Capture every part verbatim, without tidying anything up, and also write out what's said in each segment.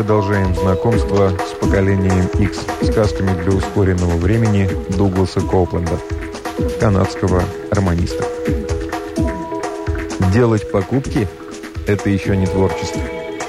продолжаем знакомство с поколением X, сказками для ускоренного времени Дугласа Коупленда, канадского романиста. Делать покупки – это еще не творчество.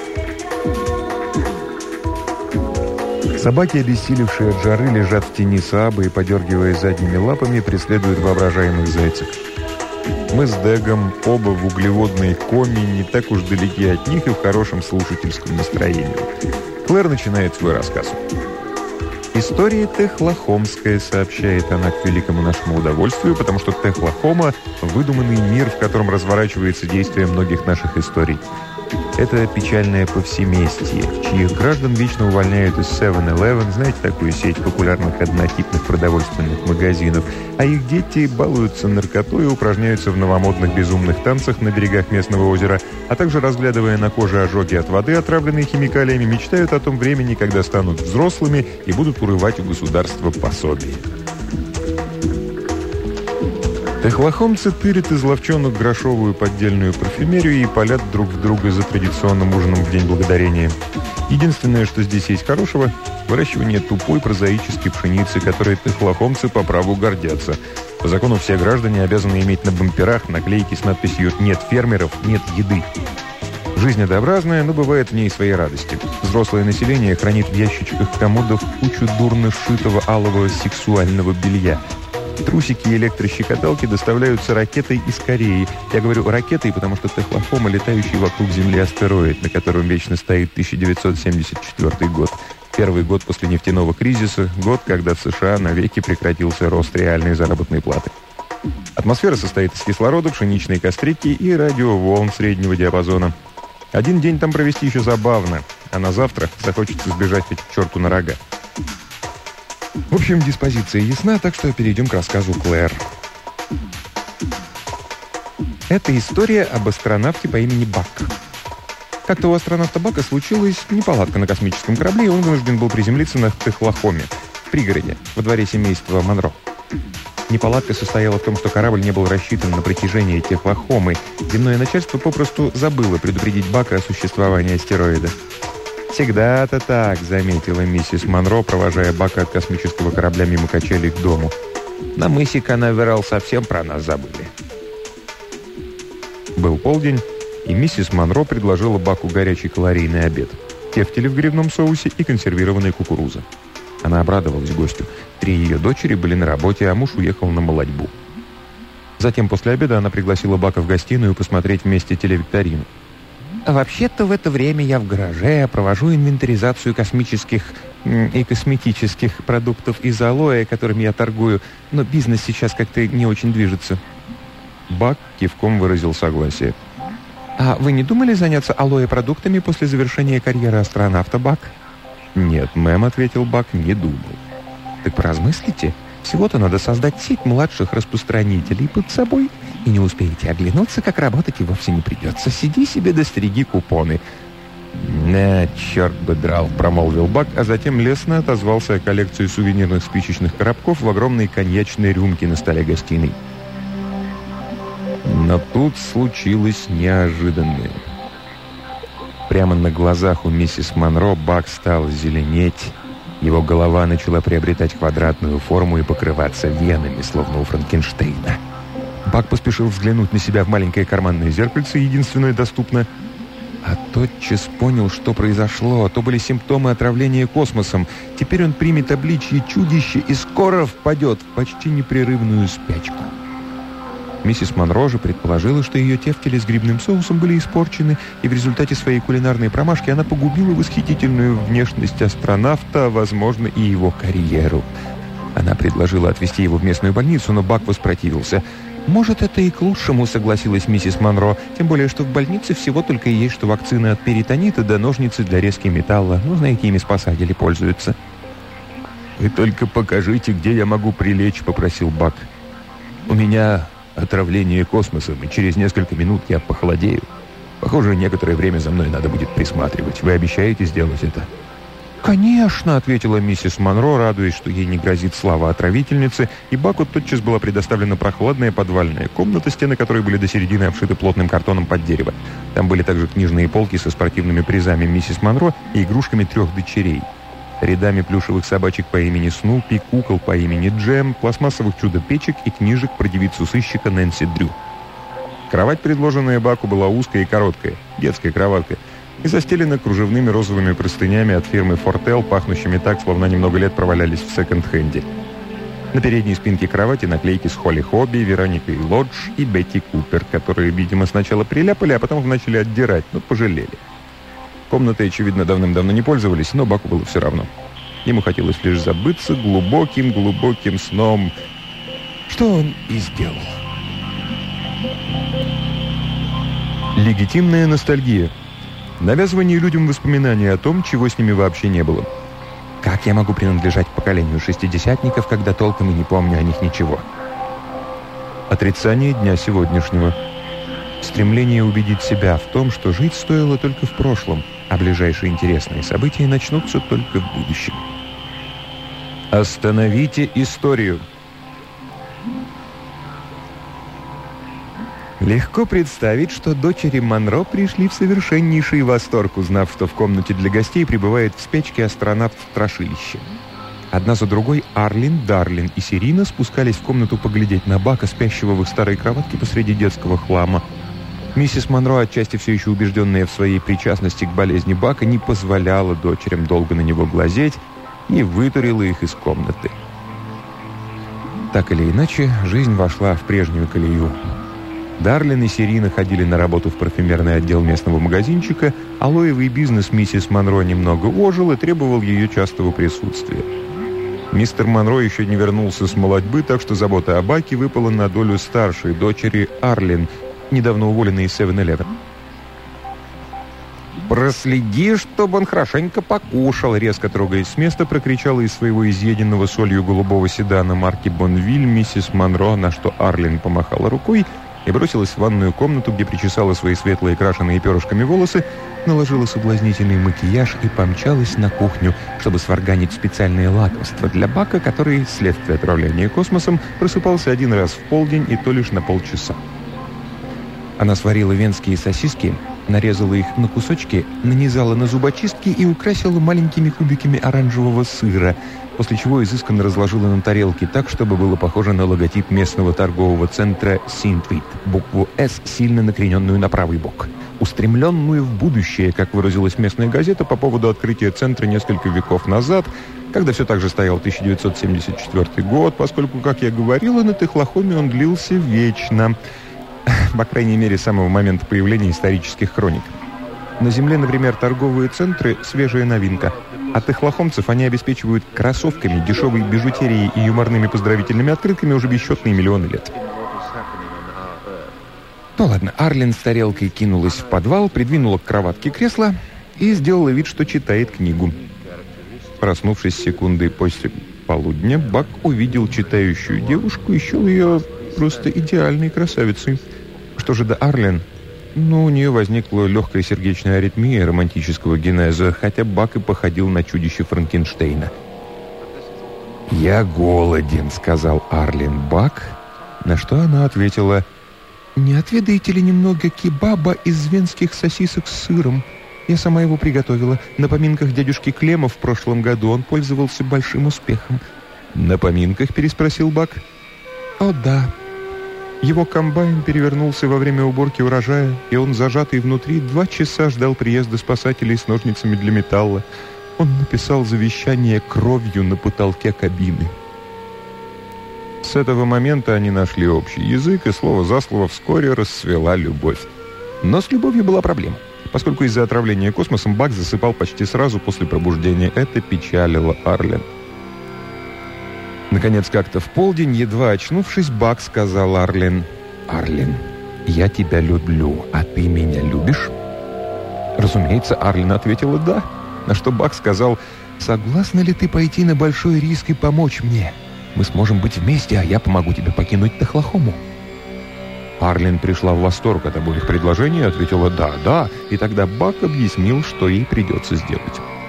Собаки, обессилевшие от жары, лежат в тени Саабы и, подергивая задними лапами, преследуют воображаемых зайцев. Мы с Дэгом оба в углеводной коме, не так уж далеки от них и в хорошем слушательском настроении. Клэр начинает свой рассказ. «История Техлахомская», — сообщает она к великому нашему удовольствию, потому что Техлахома — выдуманный мир, в котором разворачивается действие многих наших историй. Это печальное повсеместье, чьих граждан вечно увольняют из севен элевен, знаете, такую сеть популярных однотипных продовольственных магазинов, а их дети балуются наркотой и упражняются в новомодных безумных танцах на берегах местного озера, а также, разглядывая на коже ожоги от воды, отравленные химикалиями, мечтают о том времени, когда станут взрослыми и будут урывать у государства пособие. Техлахомцы тырят из ловчонок грошовую поддельную парфюмерию и палят друг в друга за традиционным ужином в День Благодарения. Единственное, что здесь есть хорошего – выращивание тупой прозаической пшеницы, которой техлахомцы по праву гордятся. По закону все граждане обязаны иметь на бамперах наклейки с надписью «Нет фермеров, нет еды». Жизнь однообразная, но бывает в ней свои радости. Взрослое население хранит в ящичках комодов кучу дурно сшитого алого сексуального белья. Трусики и электрощекоталки доставляются ракетой из Кореи. Я говорю ракетой, потому что Техлахома — летающий вокруг Земли астероид, на котором вечно стоит тысяча девятьсот семьдесят четвёртый год. Первый год после нефтяного кризиса, год, когда в США навеки прекратился рост реальной заработной платы. Атмосфера состоит из кислорода, пшеничной кострики и радиоволн среднего диапазона. Один день там провести еще забавно, а на завтра захочется сбежать хоть к черту на рога. В общем, диспозиция ясна, так что перейдем к рассказу Клэр. Это история об астронавте по имени Бак. Как-то у астронавта Бака случилась неполадка на космическом корабле, и он вынужден был приземлиться на Техлахоме, в пригороде, во дворе семейства Монро. Неполадка состояла в том, что корабль не был рассчитан на притяжение Техлахомы. Земное начальство попросту забыло предупредить Бака о существовании астероида. «Всегда-то так», — заметила миссис Монро, провожая Бака от космического корабля мимо качелей к дому. «На мысе Канаверал совсем про нас забыли». Был полдень, и миссис Монро предложила Баку горячий калорийный обед. Тефтели в грибном соусе и консервированная кукуруза. Она обрадовалась гостю. Три ее дочери были на работе, а муж уехал на молодьбу. Затем после обеда она пригласила Бака в гостиную посмотреть вместе телевикторину. «Вообще-то в это время я в гараже провожу инвентаризацию космических и косметических продуктов из алоэ, которыми я торгую, но бизнес сейчас как-то не очень движется». Бак кивком выразил согласие. «А вы не думали заняться алоэ-продуктами после завершения карьеры астронавта, Бак?» «Нет, мэм», — ответил Бак, — «не думал». «Так поразмыслите. Всего-то надо создать сеть младших распространителей под собой, и не успеете оглянуться, как работать и вовсе не придется. Сиди себе да стриги купоны». «На, черт бы драл», — промолвил Бак, а затем лестно отозвался о коллекции сувенирных спичечных коробков в огромной коньячной рюмке на столе гостиной. Но тут случилось неожиданное. Прямо на глазах у миссис Монро Бак стал зеленеть. Его голова начала приобретать квадратную форму и покрываться венами, словно у Франкенштейна. Бак поспешил взглянуть на себя в маленькое карманное зеркальце, единственное доступно, а тотчас понял, что произошло. То были симптомы отравления космосом. Теперь он примет обличье чудища и скоро впадет в почти непрерывную спячку. Миссис Монро же предположила, что ее тефтели с грибным соусом были испорчены, и в результате своей кулинарной промашки она погубила восхитительную внешность астронавта, а, возможно, и его карьеру. Она предложила отвезти его в местную больницу, но Бак воспротивился. «Может, это и к лучшему», — согласилась миссис Монро, «тем более, что в больнице всего только и есть, что вакцины от перитонита да ножницы для резки металла. Ну, знаете, ими спасатели пользуются». «Вы только покажите, где я могу прилечь», — попросил Бак. «У меня отравление космосом, и через несколько минут я похолодею. Похоже, некоторое время за мной надо будет присматривать. Вы обещаете сделать это?» «Конечно», — ответила миссис Монро, радуясь, что ей не грозит слава отравительницы, и Баку тотчас была предоставлена прохладная подвальная комната, стены которой были до середины обшиты плотным картоном под дерево. Там были также книжные полки со спортивными призами миссис Монро и игрушками трех дочерей. Рядами плюшевых собачек по имени Снупи, кукол по имени Джем, пластмассовых чудо-печек и книжек про девицу-сыщика Нэнси Дрю. Кровать, предложенная Баку, была узкая и короткая, детская кроватка, и застелена кружевными розовыми простынями от фирмы «Фортел», пахнущими так, словно немного лет провалялись в секонд-хенде. На передней спинке кровати наклейки с Холли Хобби, Вероникой Лодж и Бетти Купер, которые, видимо, сначала приляпали, а потом начали отдирать, но пожалели. Комнатой, очевидно, давным-давно не пользовались, но Баку было все равно. Ему хотелось лишь забыться глубоким-глубоким сном, что он и сделал. Легитимная ностальгия. Навязывание людям воспоминаний о том, чего с ними вообще не было. Как я могу принадлежать к поколению шестидесятников, когда толком и не помню о них ничего? Отрицание дня сегодняшнего. Стремление убедить себя в том, что жить стоило только в прошлом, а ближайшие интересные события начнутся только в будущем. Остановите историю. Легко представить, что дочери Монро пришли в совершеннейший восторг, узнав, что в комнате для гостей пребывает в спячке астронавт-страшилище. Одна за другой Арлин, Дарлин и Серина спускались в комнату поглядеть на Бака, спящего в их старой кроватке посреди детского хлама. Миссис Монро, отчасти все еще убежденная в своей причастности к болезни Бака, не позволяла дочерям долго на него глазеть и вытурила их из комнаты. Так или иначе, жизнь вошла в прежнюю колею. Дарлин и Серина ходили на работу в парфюмерный отдел местного магазинчика, алоевый бизнес миссис Монро немного ожил и требовал ее частого присутствия. Мистер Монро еще не вернулся с молодьбы, так что забота о Баке выпала на долю старшей дочери Арлин, недавно уволенной из севен элевен. «Проследи, чтобы он хорошенько покушал», — резко трогаясь с места, прокричала из своего изъеденного солью голубого седана марки «Бонвиль» миссис Монро, на что Арлин помахала рукой и бросилась в ванную комнату, где причесала свои светлые, крашеные перышками волосы, наложила соблазнительный макияж и помчалась на кухню, чтобы сварганить специальные лакомства для Бака, который, вследствие отравления космосом, просыпался один раз в полдень и то лишь на полчаса. Она сварила венские сосиски, нарезала их на кусочки, нанизала на зубочистки и украсила маленькими кубиками оранжевого сыра, после чего изысканно разложила на тарелке так, чтобы было похоже на логотип местного торгового центра «Синтвит», букву «С», сильно накрененную на правый бок, устремленную в будущее, как выразилась местная газета по поводу открытия центра несколько веков назад, когда все так же стоял тысяча девятьсот семьдесят четвёртый год, поскольку, как я говорила, на Техлахоме он длился вечно, по крайней мере, с самого момента появления исторических хроник. На Земле, например, торговые центры – свежая новинка. А техлахомцев они обеспечивают кроссовками, дешевой бижутерией и юморными поздравительными открытками уже бесчетные миллионы лет. Ну ладно, Арлин с тарелкой кинулась в подвал, придвинула к кроватке кресло и сделала вид, что читает книгу. Проснувшись секунды после полудня, Бак увидел читающую девушку и счел ее просто идеальной красавицей. Что же до Арлин? Ну, у нее возникла легкая сердечная аритмия романтического генеза, хотя Бак и походил на чудище Франкенштейна. «Я голоден», — сказал Арлин Бак, на что она ответила: «Не отведаете ли немного кебаба из венских сосисок с сыром? Я сама его приготовила. На поминках дядюшки Клема в прошлом году он пользовался большим успехом». «На поминках?» — переспросил Бак. «О, да. Его комбайн перевернулся во время уборки урожая, и он, зажатый внутри, два часа ждал приезда спасателей с ножницами для металла. Он написал завещание кровью на потолке кабины». С этого момента они нашли общий язык, и слово за слово вскоре расцвела любовь. Но с любовью была проблема, поскольку из-за отравления космосом Бак засыпал почти сразу после пробуждения. Это печалило Арлин. Наконец, как-то в полдень, едва очнувшись, Бак сказал Арлин: «Арлин, я тебя люблю, а ты меня любишь?» Разумеется, Арлин ответила «да», на что Бак сказал: «Согласна ли ты пойти на большой риск и помочь мне? Мы сможем быть вместе, а я помогу тебе покинуть Техлахому». Арлин пришла в восторг от обоих предложений и ответила «да, да», и тогда Бак объяснил, что ей придется сделать.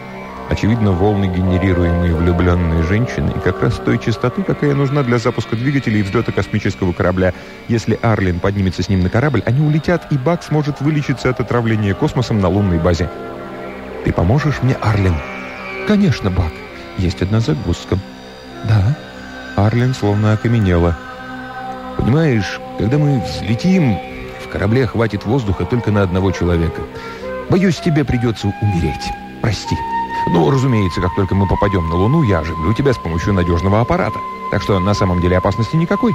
Очевидно, волны, генерируемые влюбленной женщиной, как раз той частоты, какая нужна для запуска двигателей и взлета космического корабля. Если Арлин поднимется с ним на корабль, они улетят, и Бак сможет вылечиться от отравления космосом на лунной базе. «Ты поможешь мне, Арлин?» «Конечно, Бак. Есть одна загвоздка». «Да». Арлин словно окаменела. «Понимаешь, когда мы взлетим, в корабле хватит воздуха только на одного человека. Боюсь, тебе придется умереть. Прости. Ну, разумеется, как только мы попадем на Луну, я оживлю тебя с помощью надежного аппарата. Так что на самом деле опасности никакой».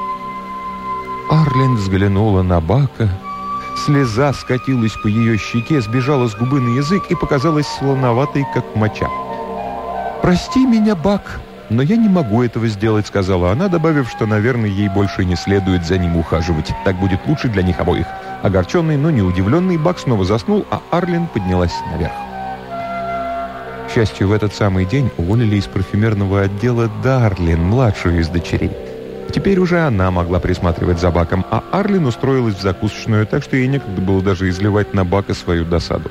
Арлин взглянула на Бака. Слеза скатилась по ее щеке, сбежала с губы на язык и показалась слоноватой, как моча. «Прости меня, Бак, но я не могу этого сделать», — сказала она, добавив, что, наверное, ей больше не следует за ним ухаживать. Так будет лучше для них обоих. Огорченный, но не удивленный, Бак снова заснул, а Арлин поднялась наверх. К счастью, в этот самый день уволили из парфюмерного отдела Дарлин, младшую из дочерей. Теперь уже она могла присматривать за Баком, а Арлин устроилась в закусочную, так что ей некогда было даже изливать на Бака свою досаду.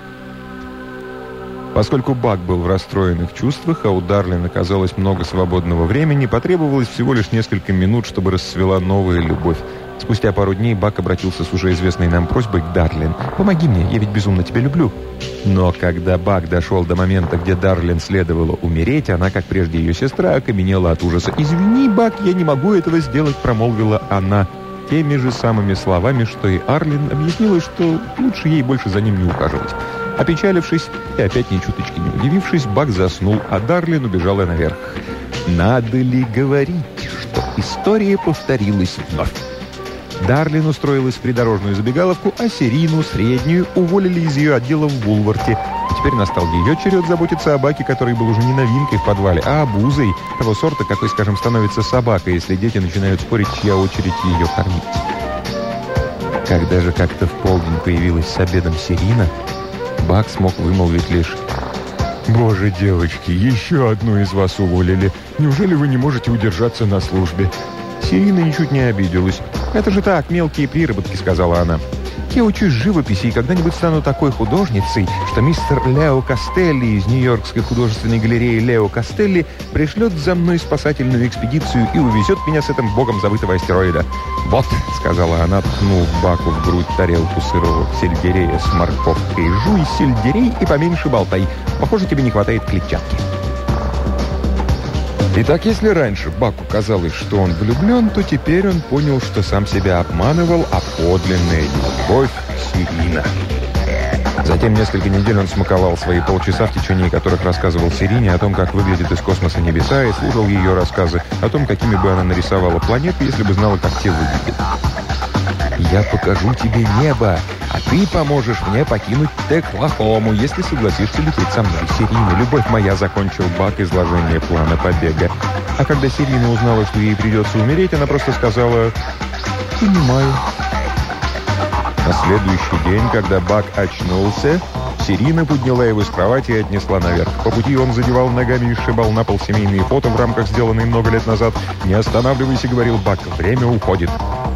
Поскольку Бак был в расстроенных чувствах, а у Дарлин оказалось много свободного времени, потребовалось всего лишь несколько минут, чтобы расцвела новая любовь. Спустя пару дней Бак обратился с уже известной нам просьбой к Дарлин. «Помоги мне, я ведь безумно тебя люблю». Но когда Бак дошел до момента, где Дарлин следовало умереть, она, как прежде ее сестра, окаменела от ужаса. «Извини, Бак, я не могу этого сделать», — промолвила она теми же самыми словами, что и Арлин, объяснила, что лучше ей больше за ним не ухаживать. Опечалившись и опять ни чуточки не удивившись, Бак заснул, а Дарлин убежала наверх. Надо ли говорить, что история повторилась вновь? Дарлин устроилась в придорожную забегаловку, а Серину, среднюю, уволили из ее отдела в Вулварте. И теперь настал ее черед заботиться о Баке, который был уже не новинкой в подвале, а обузой, того сорта, какой, скажем, становится собака, если дети начинают спорить, чья очередь ее кормить. Когда же как-то в полдень появилась с обедом Серина, Бак смог вымолвить лишь: «Боже, девочки, еще одну из вас уволили. Неужели вы не можете удержаться на службе?» Серина ничуть не обиделась. «Это же так, мелкие приработки», — сказала она. «Я учусь живописи и когда-нибудь стану такой художницей, что мистер Лео Костелли из Нью-Йоркской художественной галереи Лео Костелли пришлет за мной спасательную экспедицию и увезет меня с этим богом забытого астероида». «Вот», — сказала она, ткнув Баку в грудь тарелку сырого сельдерея с морковкой, «жуй сельдерей и поменьше болтай. Похоже, тебе не хватает клетчатки». Итак, если раньше Баку казалось, что он влюблен, то теперь он понял, что сам себя обманывал, а подлинная любовь — Серина. Затем несколько недель он смаковал свои полчаса, в течение которых рассказывал Серине о том, как выглядят из космоса небеса, и слушал ее рассказы о том, какими бы она нарисовала планеты, если бы знала, как те выглядят. «Я покажу тебе небо, а ты поможешь мне покинуть Теклахому, если согласишься лететь со мной, Серина, любовь моя», — закончил Бак изложение плана побега. А когда Серина узнала, что ей придется умереть, она просто сказала: «Понимаю». На следующий день, когда Бак очнулся, Серина подняла его с кровати и отнесла наверх. По пути он задевал ногами и сшибал на пол семейные фото в рамках, сделанные много лет назад. «Не останавливайся», — говорил Бак, — «время уходит».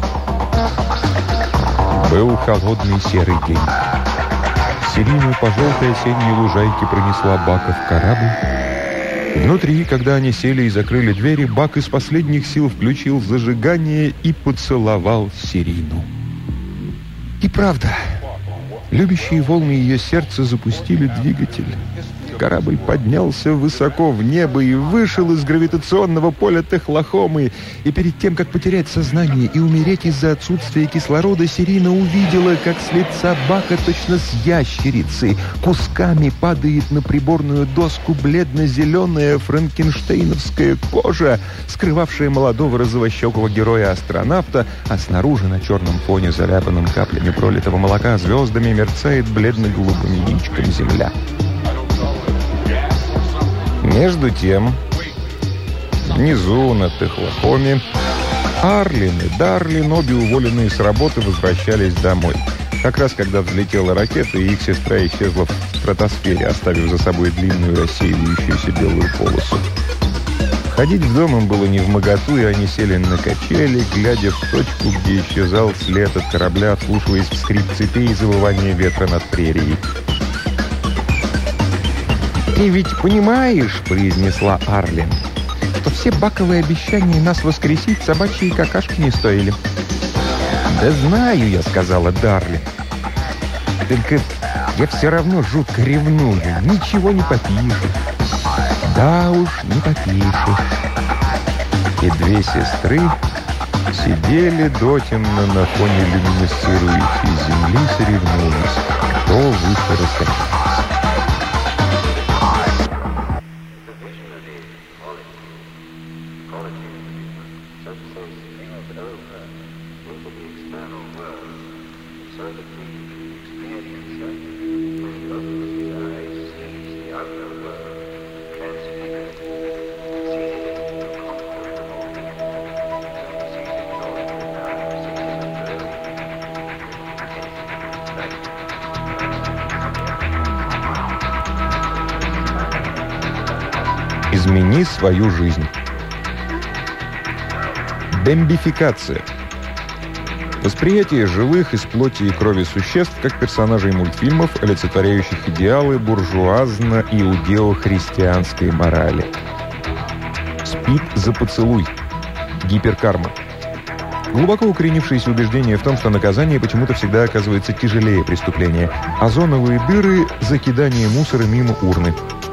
Был холодный серый день. Серина по желтой осенней лужайке пронесла Бака в корабль. Внутри, когда они сели и закрыли двери, Бак из последних сил включил зажигание и поцеловал Серину. И правда, любящие волны ее сердца запустили двигатель. Корабль поднялся высоко в небо и вышел из гравитационного поля Техлахомы. И перед тем, как потерять сознание и умереть из-за отсутствия кислорода, Серина увидела, как с лица Бака, точно с ящерицы, кусками падает на приборную доску бледно-зеленая франкенштейновская кожа, скрывавшая молодого розовощекого героя-астронавта, а снаружи на черном фоне, заляпанном каплями пролитого молока, звездами мерцает бледно-голубым яичком земля. Между тем, внизу, на Техлахоме, Арлин и Дарлин, обе уволенные с работы, возвращались домой. Как раз когда взлетела ракета, и их сестра исчезла в стратосфере, оставив за собой длинную рассеивающуюся белую полосу. Ходить в дом им было невмоготу, и они сели на качели, глядя в точку, где исчезал след от корабля, вслушиваясь в скрип цепей и завывание ветра над прерией. «Ты ведь понимаешь, — произнесла Арлин, — что все баковые обещания нас воскресить собачьи какашки не стоили». «Да знаю я, — сказала Дарлин. Только я все равно жутко ревную. Ничего не попишешь». «Да уж, не попишешь». И две сестры сидели дотемно на фоне люминесцирующей земли, соревнуясь, кто выше расстоялся. Измени свою жизнь. Дембификация. Восприятие живых из плоти и крови существ как персонажей мультфильмов, олицетворяющих идеалы буржуазно-иудео-христианской морали. Спит за поцелуй. Гиперкарма. Глубоко укоренившееся убеждение в том, что наказание почему-то всегда оказывается тяжелее преступления. Озоновые дыры – закидание мусора мимо урны.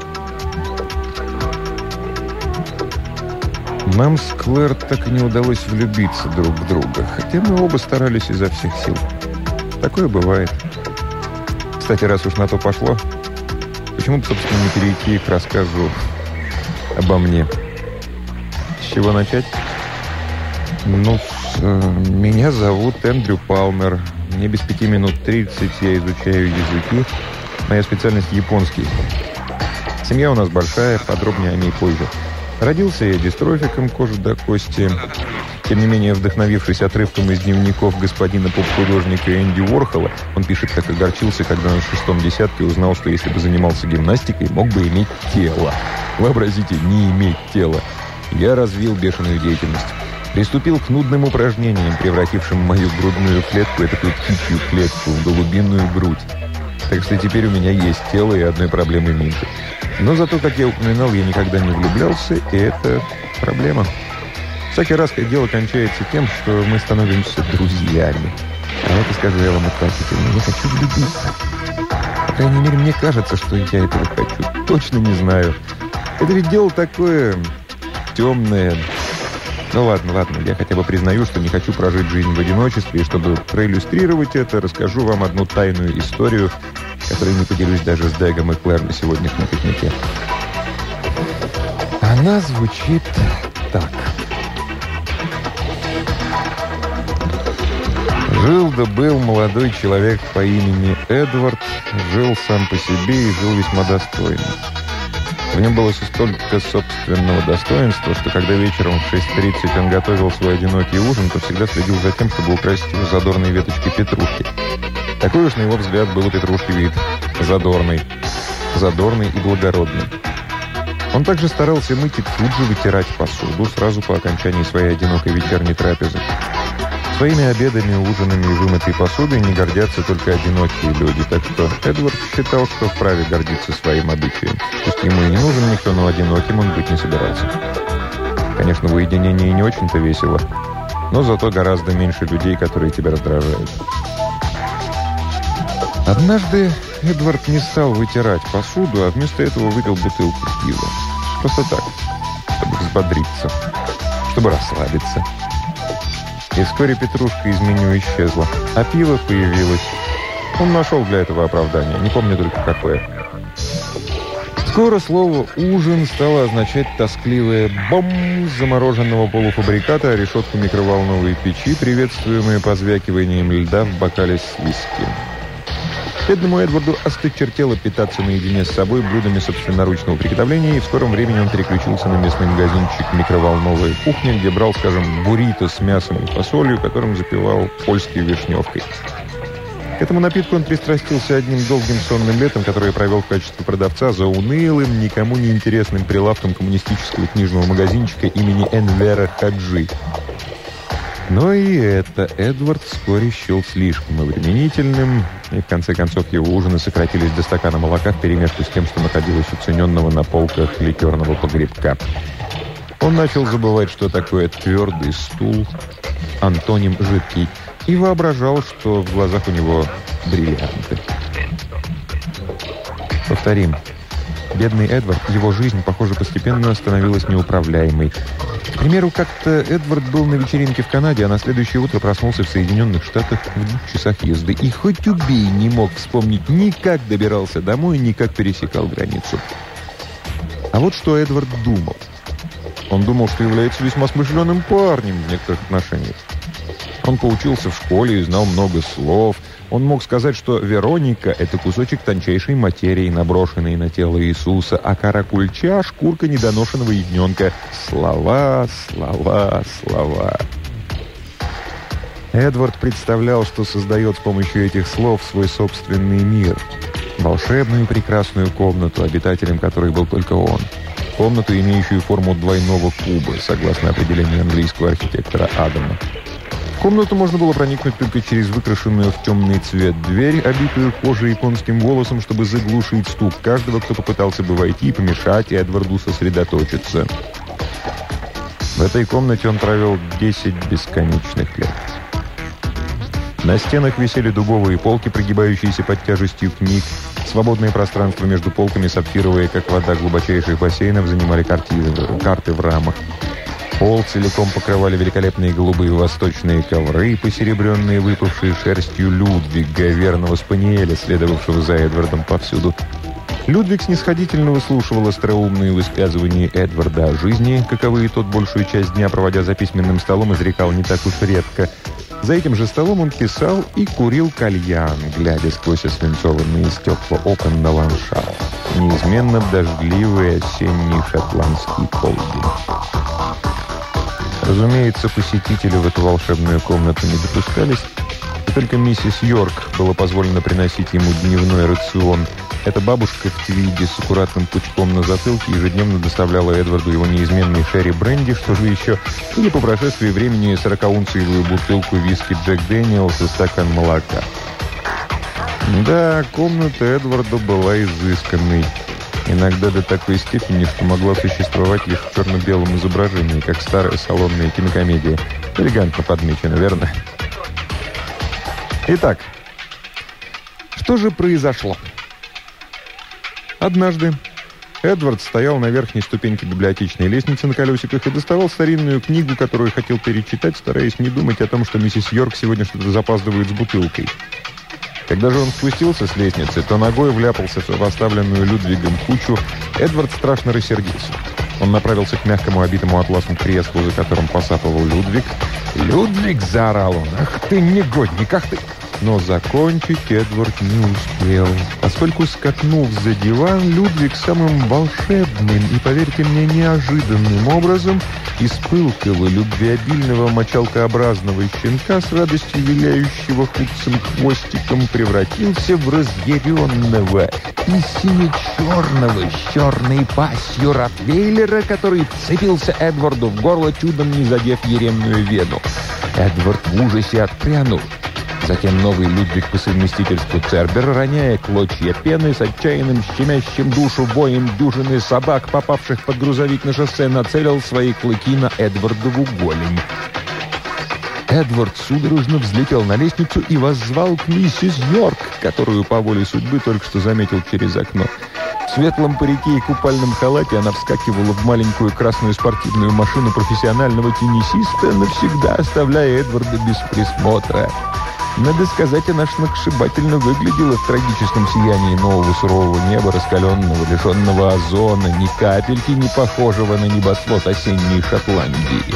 Нам с Клэр так и не удалось влюбиться друг в друга, хотя мы оба старались изо всех сил. Такое бывает. Кстати, раз уж на то пошло, почему бы, собственно, не перейти к рассказу обо мне? С чего начать? Ну, с, э, меня зовут Эндрю Палмер. Мне без пяти минут тридцать, я изучаю языки. Моя специальность японский. Семья у нас большая, подробнее о ней позже. Родился я дистрофиком, кожи до кости. Тем не менее, вдохновившись отрывком из дневников господина поп-художника Энди Уорхола, он пишет, как огорчился, когда на шестом десятке узнал, что если бы занимался гимнастикой, мог бы иметь тело. Вообразите, не иметь тела. Я развил бешеную деятельность. Приступил к нудным упражнениям, превратившим мою грудную клетку, эту птичью клетку, в голубиную грудь. Так что теперь у меня есть тело и одной проблемы меньше. Но зато, как я упоминал, я никогда не влюблялся, и это проблема. Всякий раз дело кончается тем, что мы становимся друзьями. А это, скажу я вам отвратительно, я хочу влюбиться. По крайней мере, мне кажется, что я этого хочу. Точно не знаю. Это ведь дело такое темное. Ну ладно, ладно, я хотя бы признаю, что не хочу прожить жизнь в одиночестве, и чтобы проиллюстрировать это, расскажу вам одну тайную историю, которой не поделюсь даже с Дэгом и Клэр на сегодняшнем пикнике. Она звучит так. Жил да был молодой человек по имени Эдвард, жил сам по себе и жил весьма достойно. В нем было столько собственного достоинства, что когда вечером в шесть тридцать он готовил свой одинокий ужин, то всегда следил за тем, чтобы украсить его задорной веточкой петрушки. Такой уж, на его взгляд, был у петрушки вид. Задорный. Задорный и благородный. Он также старался мыть и тут же вытирать посуду сразу по окончании своей одинокой вечерней трапезы. Своими обедами, ужинами и вымытой посудой не гордятся только одинокие люди, так что Эдвард считал, что вправе гордиться своим обычаем. Пусть ему и не нужен никто, но одиноким он быть не собирался. Конечно, в уединении не очень-то весело, но зато гораздо меньше людей, которые тебя раздражают. Однажды Эдвард не стал вытирать посуду, а вместо этого выпил бутылку пива. Просто так, чтобы взбодриться, чтобы расслабиться. И вскоре петрушка из меню исчезла, а пиво появилось. Он нашел для этого оправдание, не помню только какое. Скоро слово «ужин» стало означать тоскливое «бом» замороженного полуфабриката о решетку микроволновой печи, приветствуемое позвякиванием льда в бокале с виски. Бедному Эдварду осточертело питаться наедине с собой блюдами собственноручного приготовления, и в скором времени он переключился на местный магазинчик «Микроволновая кухня», где брал, скажем, буррито с мясом и фасолью, которым запивал польской вишневкой. К этому напитку он пристрастился одним долгим сонным летом, которое провел в качестве продавца за унылым, никому не интересным прилавком коммунистического книжного магазинчика имени Энвера Хаджи. Но и это Эдвард вскоре счел слишком обременительным, и в конце концов его ужины сократились до стакана молока вперемешку с тем, что находилось у цененного на полках ликерного погребка. Он начал забывать, что такое твердый стул, антоним жидкий, и воображал, что в глазах у него бриллианты. Повторим. Бедный Эдвард, его жизнь, похоже, постепенно становилась неуправляемой. К примеру, как-то Эдвард был на вечеринке в Канаде, а на следующее утро проснулся в Соединенных Штатах в двух часах езды. И хоть убей, не мог вспомнить ни как добирался домой, ни как пересекал границу. А вот что Эдвард думал. Он думал, что является весьма смышленым парнем в некоторых отношениях. Он поучился в школе и знал много слов. Он мог сказать, что Вероника — это кусочек тончайшей материи, наброшенный на тело Иисуса, а каракульча — шкурка недоношенного ягненка. Слова, слова, слова. Эдвард представлял, что создает с помощью этих слов свой собственный мир. Волшебную прекрасную комнату, обитателем которой был только он. Комнату, имеющую форму двойного куба, согласно определению английского архитектора Адама. В комнату можно было проникнуть только через выкрашенную в темный цвет дверь, обитую кожей и конским волосом, чтобы заглушить стук каждого, кто попытался бы войти и помешать Эдварду сосредоточиться. В этой комнате он провел десять бесконечных лет. На стенах висели дубовые полки, прогибающиеся под тяжестью книг. Свободное пространство между полками, сапфировые, как вода глубочайших бассейнов, занимали картины, карты в рамах. Пол целиком покрывали великолепные голубые восточные ковры, посеребренные выпавшей шерстью Людвига, верного спаниеля, следовавшего за Эдвардом повсюду. Людвиг снисходительно выслушивал остроумные высказывания Эдварда о жизни, каковые тот большую часть дня, проводя за письменным столом, изрекал не так уж редко. За этим же столом он писал и курил кальян, глядя сквозь освинцованные стекла окон на ландшафт, неизменно дождливый осенний шотландский полдень. Разумеется, посетители в эту волшебную комнату не допускались, и только миссис Йорк было позволено приносить ему дневной рацион. Эта бабушка в твиде с аккуратным пучком на затылке ежедневно доставляла Эдварду его неизменный шерри-бренди, что же еще, или по прошествии времени сорокаунциевую бутылку виски Джек Дэниелс и стакан молока. Да, комната Эдварда была изысканной. Иногда до такой степени, что могла существовать лишь в черно-белом изображении, как старая салонная кинокомедия. Элегантно подмечено, верно? Итак, что же произошло? Однажды Эдвард стоял на верхней ступеньке библиотечной лестницы на колесиках и доставал старинную книгу, которую хотел перечитать, стараясь не думать о том, что миссис Йорк сегодня что-то запаздывает с бутылкой. Когда же он спустился с лестницы, то ногой вляпался в оставленную Людвигом кучу. Эдвард страшно рассердился. Он направился к мягкому, обитому атласом креслу, за которым посапывал Людвиг. «Людвиг!» — заорал он. «Ах ты, негодник! Ах ты!» Но закончить Эдвард не успел, поскольку, скакнув за диван, Людвиг самым волшебным и, поверьте мне, неожиданным образом из пылкого, любвеобильного, мочалкообразного щенка с радостью виляющего худцем хвостиком превратился в разъяренного и сине-черного с черной пастью ротвейлера, который вцепился Эдварду в горло, чудом не задев еремную вену. Эдвард в ужасе отпрянул. Затем новый Людвиг по совместительству Цербер, роняя клочья пены, с отчаянным щемящим душу воем дюжины собак, попавших под грузовик на шоссе, нацелил свои клыки на Эдвардову голень. Эдвард судорожно взлетел на лестницу и воззвал к миссис Йорк, которую по воле судьбы только что заметил через окно. В светлом парике и купальном халате она вскакивала в маленькую красную спортивную машину профессионального теннисиста, навсегда оставляя Эдварда без присмотра. Надо сказать, она сногсшибательно выглядела в трагическом сиянии нового сурового неба, раскаленного, лишенного озона, ни капельки не похожего на небосвод осенней Шотландии.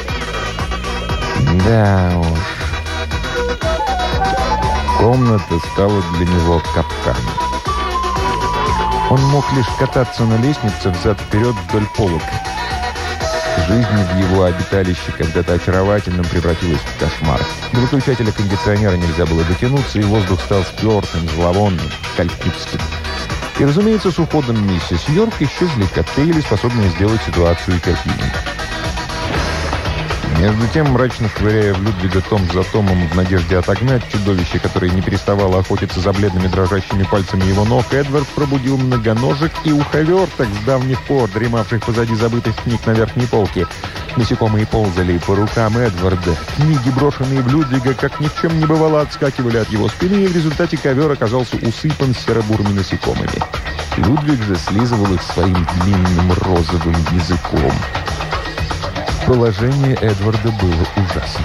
Да уж. Комната стала для него капканом. Он мог лишь кататься на лестнице взад-вперед вдоль полок. Жизнь в его обиталище когда-то очаровательным превратилась в кошмар. До выключателя кондиционера нельзя было дотянуться, и воздух стал спертым, зловонным, калькутским. И, разумеется, с уходом миссис Йорк исчезли коктейли, способные сделать ситуацию терпимой. Между тем, мрачно швыряя в Людвига том за томом в надежде отогнать чудовище, которое не переставало охотиться за бледными дрожащими пальцами его ног, Эдвард пробудил многоножек и уховерток с давних пор, дремавших позади забытых книг на верхней полке. Насекомые ползали по рукам Эдварда. Книги, брошенные в Людвига, как ни в чем не бывало, отскакивали от его спины, и в результате ковер оказался усыпан серо-бурыми насекомыми. Людвиг же слизывал их своим длинным розовым языком. Положение Эдварда было ужасно.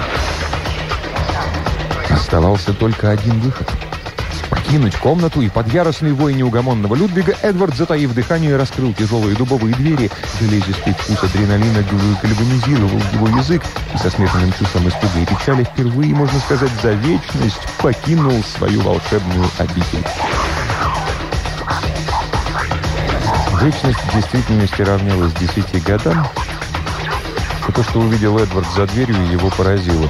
Оставался только один выход. Покинуть комнату, и под яростный вой неугомонного Людвига Эдвард, затаив дыхание, раскрыл тяжелые дубовые двери. Железистый вкус адреналина гальванизировал его язык, и со смешанным чувством испуга и печали впервые, можно сказать, за вечность покинул свою волшебную обитель. Вечность в действительности равнялась десяти годам, и то, что увидел Эдвард за дверью, его поразило.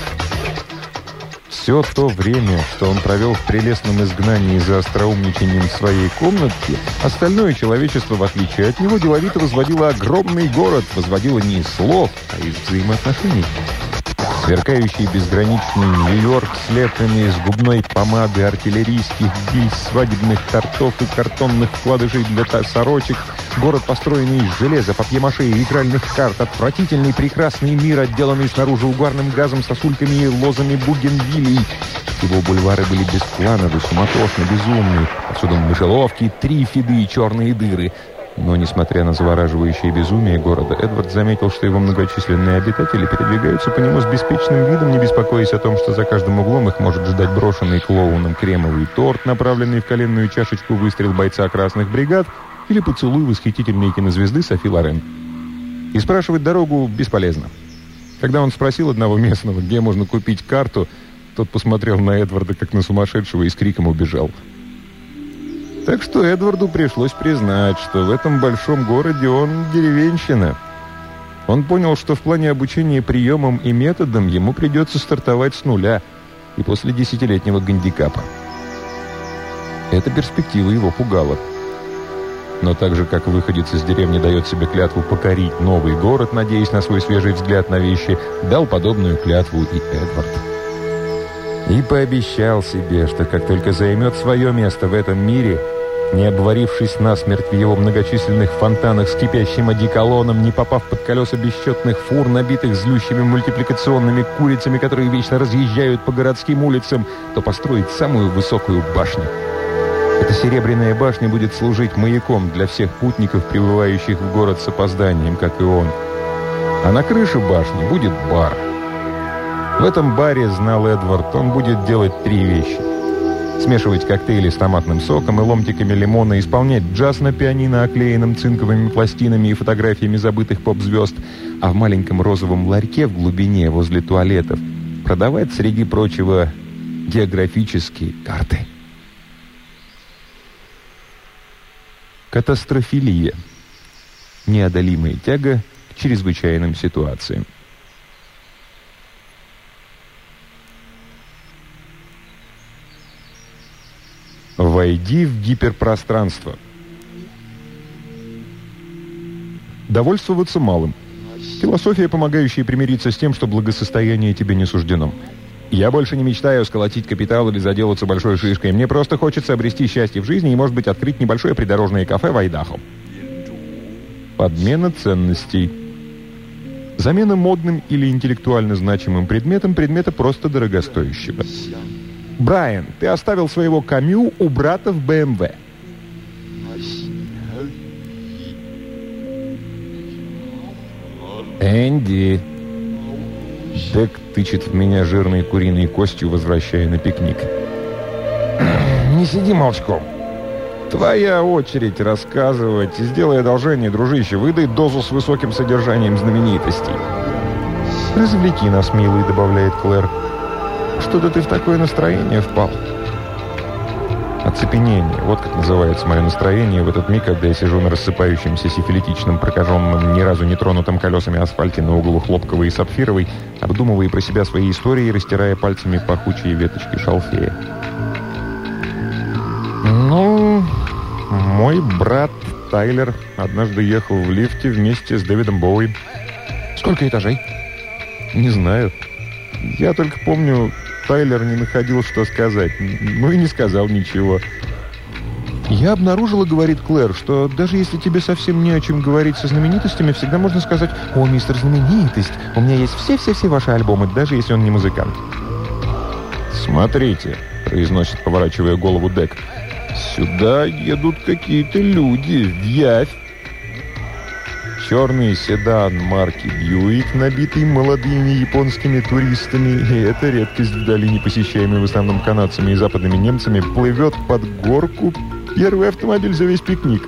Все то время, что он провел в прелестном изгнании за остроумничанием в своей комнатке, остальное человечество, в отличие от него, деловито возводило огромный город, возводило не из слов, а из взаимоотношений. Сверкающий безграничный Нью-Йорк, слепленный из губной помады, артиллерийских гильз, свадебных тортов и картонных вкладышей для сорочек, город, построенный из железа, папье-маше и игральных карт, отвратительный прекрасный мир, отделанный снаружи угарным газом, сосульками и лозами бугенвиллей. Его бульвары были бесплановы, суматошны, безумны. Отсюда мышеловки, трифиды и черные дыры. Но, несмотря на завораживающее безумие города, Эдвард заметил, что его многочисленные обитатели передвигаются по нему с беспечным видом, не беспокоясь о том, что за каждым углом их может ждать брошенный клоуном кремовый торт, направленный в коленную чашечку выстрел бойца красных бригад, или поцелуй восхитительной кинозвезды Софи Лорен. И спрашивать дорогу бесполезно. Когда он спросил одного местного, где можно купить карту, тот посмотрел на Эдварда как на сумасшедшего и с криком убежал. Так что Эдварду пришлось признать, что в этом большом городе он деревенщина. Он понял, что в плане обучения приемам и методам ему придется стартовать с нуля и после десятилетнего гандикапа. Эта перспектива его пугала. Но так же, как выходец из деревни дает себе клятву покорить новый город, надеясь на свой свежий взгляд на вещи, дал подобную клятву и Эдвард. И пообещал себе, что как только займет свое место в этом мире, не обварившись насмерть в его многочисленных фонтанах с кипящим одеколоном, не попав под колеса бесчетных фур, набитых злющими мультипликационными курицами, которые вечно разъезжают по городским улицам, то построить самую высокую башню. Эта серебряная башня будет служить маяком для всех путников, прибывающих в город с опозданием, как и он. А на крыше башни будет бар. В этом баре, знал Эдвард, он будет делать три вещи. Смешивать коктейли с томатным соком и ломтиками лимона, исполнять джаз на пианино, оклеенном цинковыми пластинами и фотографиями забытых поп-звезд, а в маленьком розовом ларьке в глубине возле туалетов продавать, среди прочего, географические карты. Катастрофилия. Неодолимая тяга к чрезвычайным ситуациям. Войди в гиперпространство. Довольствоваться малым. Философия, помогающая примириться с тем, что благосостояние тебе не суждено. Я больше не мечтаю сколотить капитал или заделаться большой шишкой. Мне просто хочется обрести счастье в жизни и, может быть, открыть небольшое придорожное кафе в Айдахо. Подмена ценностей. Замена модным или интеллектуально значимым предметом предмета просто дорогостоящего. Брайан, ты оставил своего Камю у брата в бэ эм вэ. Энди. Дек тычет в меня жирной куриной костью, возвращая на пикник. Не сиди молчком. Твоя очередь рассказывать. Сделай одолжение, дружище. Выдай дозу с высоким содержанием знаменитостей. Развлеки нас, милый, добавляет Клэр. Что-то ты в такое настроение впал. Оцепенение. Вот как называется мое настроение в этот миг, когда я сижу на рассыпающемся сифилитичном, прокаженном, ни разу не тронутом колесами асфальте на углу Хлопковой и Сапфировой, обдумывая про себя свои истории и растирая пальцами пахучие веточки шалфея. Ну, мой брат Тайлер однажды ехал в лифте вместе с Дэвидом Боуи. Сколько этажей? Не знаю. Я только помню, Тайлер не находил, что сказать. Ну и не сказал ничего. «Я обнаружила, — говорит Клэр, — что даже если тебе совсем не о чем говорить со знаменитостями, всегда можно сказать: «О, мистер Знаменитость, у меня есть все-все-все ваши альбомы, даже если он не музыкант». «Смотрите», — произносит, поворачивая голову Дек, — «сюда едут какие-то люди в явь». Черный седан марки «Бьюик», набитый молодыми японскими туристами, и эта редкость в долине, посещаемой в основном канадцами и западными немцами, плывет под горку. Первый автомобиль за весь пикник.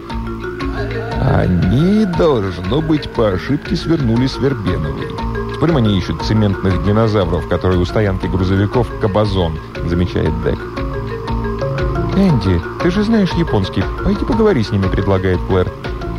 Они, должно быть, по ошибке свернули с Вербеновой. Спорим, они ищут цементных динозавров, которые у стоянки грузовиков «Кабазон», замечает Дек. «Энди, ты же знаешь японский. Пойди поговори с ними», предлагает Клэр.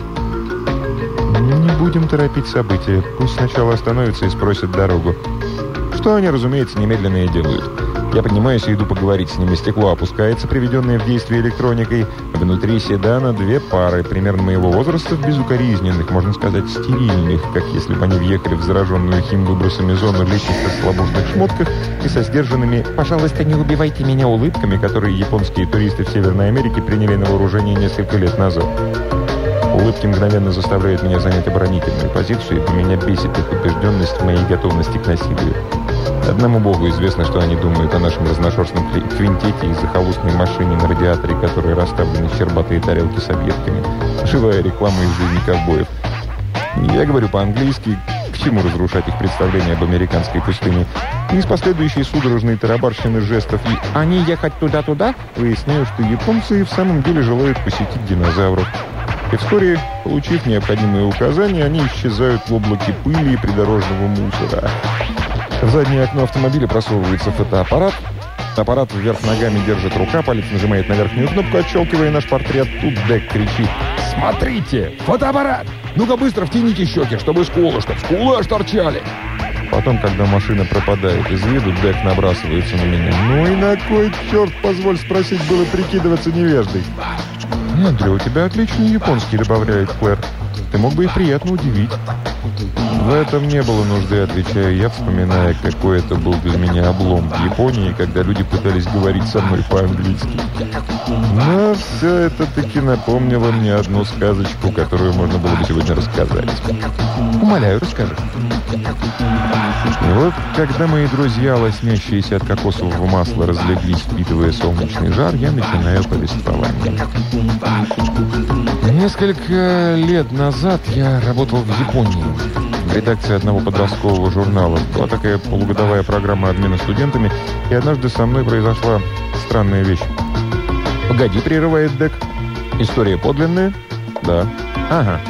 «Не будем торопить события. Пусть сначала остановятся и спросят дорогу». Что они, разумеется, немедленно и делают. Я поднимаюсь и иду поговорить с ними. Стекло опускается, приведенное в действие электроникой. Внутри седана две пары, примерно моего возраста, безукоризненных, можно сказать, стерильных, как если бы они въехали в зараженную химвыбросами зону летних расслабужных шмотках и со сдержанными «пожалуйста, не убивайте меня» улыбками, которые японские туристы в Северной Америке приняли на вооружение несколько лет назад. Улыбки мгновенно заставляют меня занять оборонительную позицию, ибо меня бесит их убежденность в моей готовности к насилию. Одному богу известно, что они думают о нашем разношерстном квинтете и захолустной машине на радиаторе, которой расставлены щербатые тарелки с объедками. Живая реклама из жизни ковбоев. Я говорю по-английски, к чему разрушать их представление об американской пустыне. Из последующей судорожной тарабарщины жестов и «они ехать туда-туда» выясняю, что японцы и в самом деле желают посетить динозавров. И вскоре, получив необходимые указания, они исчезают в облаке пыли и придорожного мусора. В заднее окно автомобиля просовывается фотоаппарат. Аппарат вверх ногами держит рука, палец нажимает на верхнюю кнопку, отщелкивая наш портрет. Тут Дек кричит: «Смотрите! Фотоаппарат! Ну-ка быстро втяните щеки, чтобы скулы, чтобы скулы аж торчали!» Потом, когда машина пропадает из виду, Дек набрасывается на меня. «Ну и на кой черт, позволь спросить, было прикидываться невеждой?» «Эндрю, у тебя отличный японский», — добавляет Клэр. «Ты мог бы их приятно удивить». В этом не было нужды, отвечаю я, вспоминая, какой это был для меня облом в Японии, когда люди пытались говорить со мной по-английски. Но все это таки напомнило мне одну сказочку, которую можно было бы сегодня рассказать. «Умоляю, расскажи». И вот, когда мои друзья, лоснящиеся от кокосового масла, разлеглись, впитывая солнечный жар, я начинаю повествование. Несколько лет назад я работал в Японии, в редакции одного подросткового журнала. Была такая полугодовая программа обмена студентами, и однажды со мной произошла странная вещь. «Погоди», — прерывает Дек. «История подлинная?» «Да». «Ага».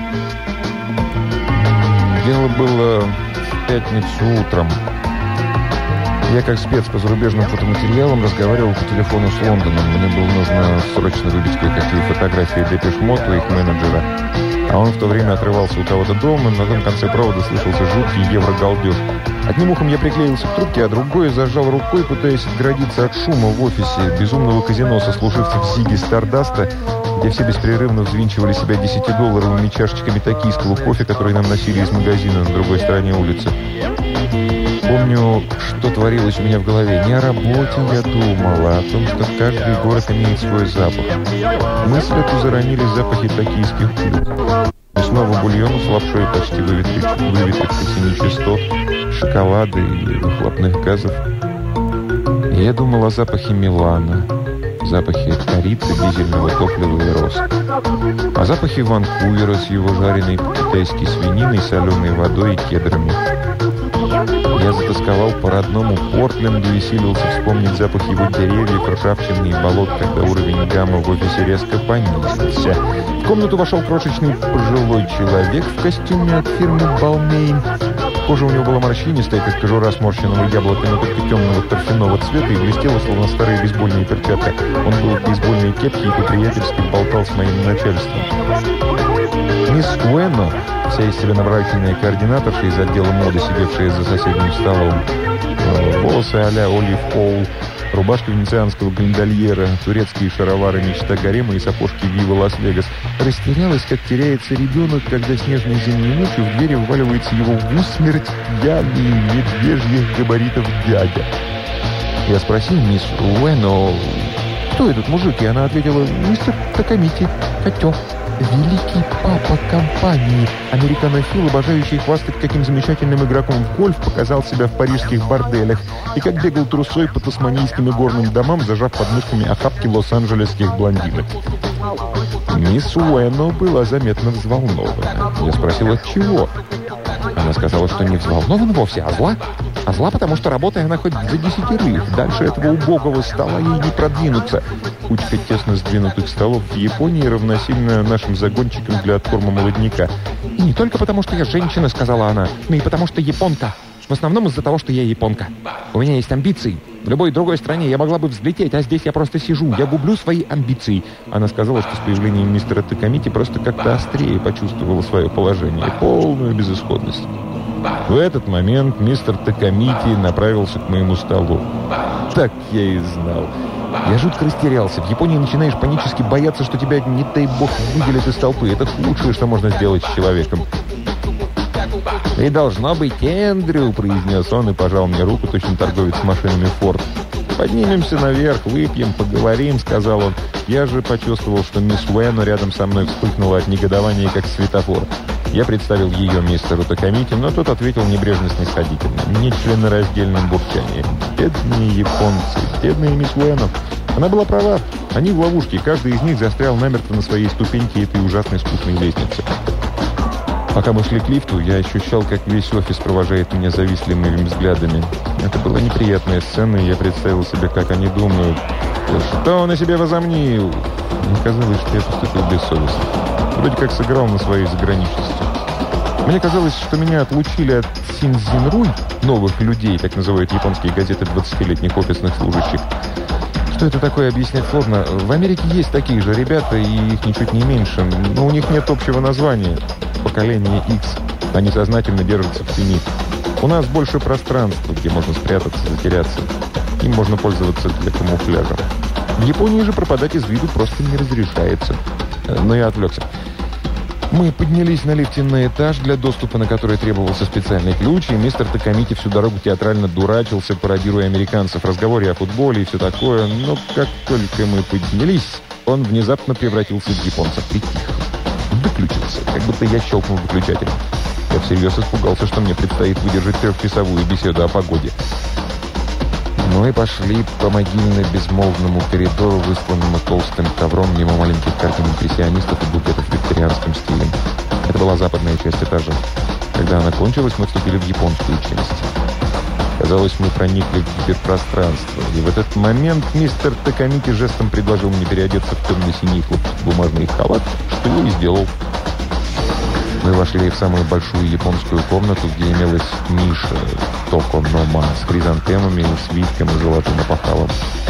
Дело было в пятницу утром. Я, как спец по зарубежным фотоматериалам, разговаривал по телефону с Лондоном. Мне было нужно срочно выбить кое-какие фотографии Депеш Мод у их менеджера. А он в то время отрывался у кого-то дома, на том конце провода слышался жуткий еврогалдеж. Одним ухом я приклеился к трубке, а другой зажал рукой, пытаясь отгородиться от шума в офисе безумного казино сослуживцев Зиги Стардаста, где все беспрерывно взвинчивали себя десятидолларовыми чашечками токийского кофе, которые нам носили из магазина на другой стороне улицы. Помню, что творилось у меня в голове. Не о работе я думал, а о том, что каждый город имеет свой запах. Мысль эту заронили запахи токийских блюд. Мясного бульона с лапшой, почти вывитых нечистот, шоколада и выхлопных газов. Я думал о запахе Милана, запахе корицы, дизельного топлива и роз. О запахе Ванкувера с его жареной по-китайски свининой, соленой водой и кедрами. Я затасковал по родному Портленду и силился вспомнить запах его деревьев, ржавчины и болот, когда уровень гамма в офисе резко понизился. В комнату вошел крошечный пожилой человек в костюме от фирмы «Балмейн». Кожа у него была морщинистая, как кожура сморщенного яблока, но только темного торфяного цвета и блестела, словно старые бейсбольные перчатки. Он был в бейсбольной кепке и по-приятельски болтал с моим начальством. Мисс Уэно, вся из себя навороченная координаторша из отдела моды, сидевшая за соседним столом, волосы а-ля Олив Оул, Рубашка венецианского гондольера, турецкие шаровары мечта гарема и сапожки Вива Лас-Вегас. Растерялась, как теряется ребенок, когда снежной зимней ночью в двери вваливается его в усмерть пьяный медвежьих габаритов дядя. Я спросил мисс Уэно, кто этот мужик, и она ответила: мистер Такамити, Котё, великий папа компании. Американофил, обожающий хвастать, каким замечательным игроком в гольф показал себя в парижских борделях, и как бегал трусой по тасманийским и горным домам, зажав под мышками охапки лос-анджелесских блондинок. Мисс Уэно была заметно взволнована. Я спросил, от чего? Она сказала, что не взволнована вовсе, а зла. А зла, потому что, работая, она хоть за десятерых. Дальше этого убогого стола ей не продвинуться. Кучка тесно сдвинутых столов в Японии равносильна нашим загончикам для откорма молодняка. И не только потому, что я женщина, сказала она, но и потому, что японка. В основном из-за того, что я японка. У меня есть амбиции. В любой другой стране я могла бы взлететь, а здесь я просто сижу. Я гублю свои амбиции. Она сказала, что с появлением мистера Такамити просто как-то острее почувствовала свое положение. Полную безысходность. В этот момент мистер Такамити направился к моему столу. Так я и знал. Я жутко растерялся. В Японии начинаешь панически бояться, что тебя, не дай бог, выделят из толпы. Это худшее, что можно сделать с человеком. «И должно быть, Эндрю», — произнес он и пожал мне руку, точно торговец с машинами «Форд». «Поднимемся наверх, выпьем, поговорим», — сказал он. Я же почувствовал, что мисс Уэно рядом со мной вспыхнула от негодования, как светофор. Я представил ее мистеру Такамити, но тот ответил небрежно-снисходительно, нечленораздельным бурчанием. «Бедные японцы, бедные мисс Уэно». Она была права. Они в ловушке, каждый из них застрял намертво на своей ступеньке этой ужасной скучной лестницы. Пока мы шли к лифту, я ощущал, как весь офис провожает меня завистливыми взглядами. Это была неприятная сцена, и я представил себе, как они думают. Что он о себе возомнил? Мне казалось, что я поступил бессовестно. Вроде как сыграл на своей заграничности. Мне казалось, что меня отлучили от синзинруй, новых людей, так называют японские газеты двадцатилетних офисных служащих. Что это такое, объяснять сложно. В Америке есть такие же ребята, и их ничуть не меньше, но у них нет общего названия. Поколение X. Они сознательно держатся в тени. У нас больше пространства, где можно спрятаться, затеряться. Им можно пользоваться для камуфляжа. В Японии же пропадать из виду просто не разрешается. Но я отвлекся. Мы поднялись на лифте на этаж, для доступа на который требовался специальный ключ, и мистер Такамити всю дорогу театрально дурачился, пародируя американцев, в разговоре о футболе и все такое. Но как только мы поднялись, он внезапно превратился в японца. Притих. Выключился, как будто я щелкнул выключателем. Я всерьез испугался, что мне предстоит выдержать трехчасовую беседу о погоде. Мы пошли по могильно-безмолвному коридору, высланному толстым ковром, мимо маленьких картин импрессионистов и букетов в викторианском стиле. Это была западная часть этажа. Когда она кончилась, мы вступили в японскую часть. Казалось, мы проникли в гиперпространство. И в этот момент мистер Такамити жестом предложил мне переодеться в темно-синий бумажный халат, что я и сделал. Мы вошли в самую большую японскую комнату, где имелась ниша токонома с хризантемами, свитком и золотым опахалом.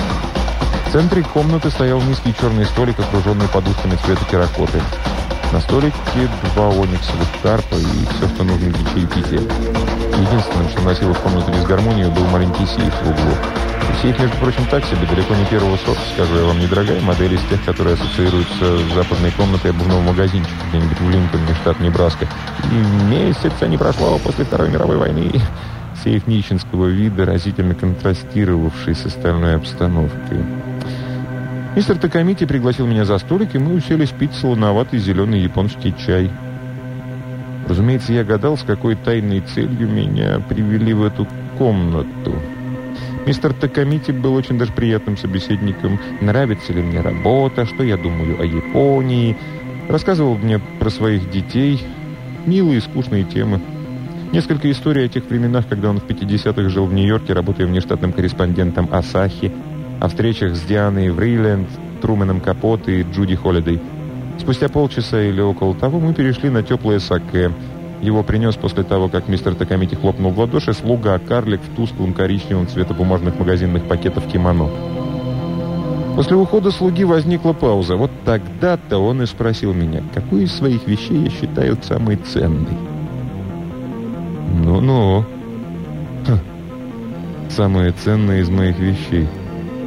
В центре комнаты стоял низкий черный столик, окруженный подушками цвета терракоты. На столике два ониксовых карпа и все, что нужно для чаепития. Единственным, что носило в комнату дисгармонию, был маленький сейф в углу. Сейф, между прочим, так себе, далеко не первого сорта, скажу я вам, недорогая модель из тех, которые ассоциируются с западной комнатой обувного магазинчика где-нибудь в Линкольне, штат Небраска. И месяца не прошло после Второй мировой войны. Сейф нищенского вида, разительно контрастировавший с остальной обстановкой. Мистер Такамити пригласил меня за столик, и мы уселись пить солоноватый зеленый японский чай. Разумеется, я гадал, с какой тайной целью меня привели в эту комнату. Мистер Такамити был очень даже приятным собеседником. Нравится ли мне работа, что я думаю о Японии. Рассказывал мне про своих детей. Милые и скучные темы. Несколько историй о тех временах, когда он в пятидесятых жил в Нью-Йорке, работая внештатным корреспондентом «Асахи», о встречах с Дианой Вриленд, Трумэном Капоте и Джуди Холлидей. Спустя полчаса или около того мы перешли на теплое саке. Его принес после того, как мистер Такамити хлопнул в ладоши слуга-карлик в тусклом коричневом цвета бумажных магазинных пакетов кимоно. После ухода слуги возникла пауза. Вот тогда-то он и спросил меня, какую из своих вещей я считаю самой ценной. Ну-ну. Ха. Самое ценное из моих вещей.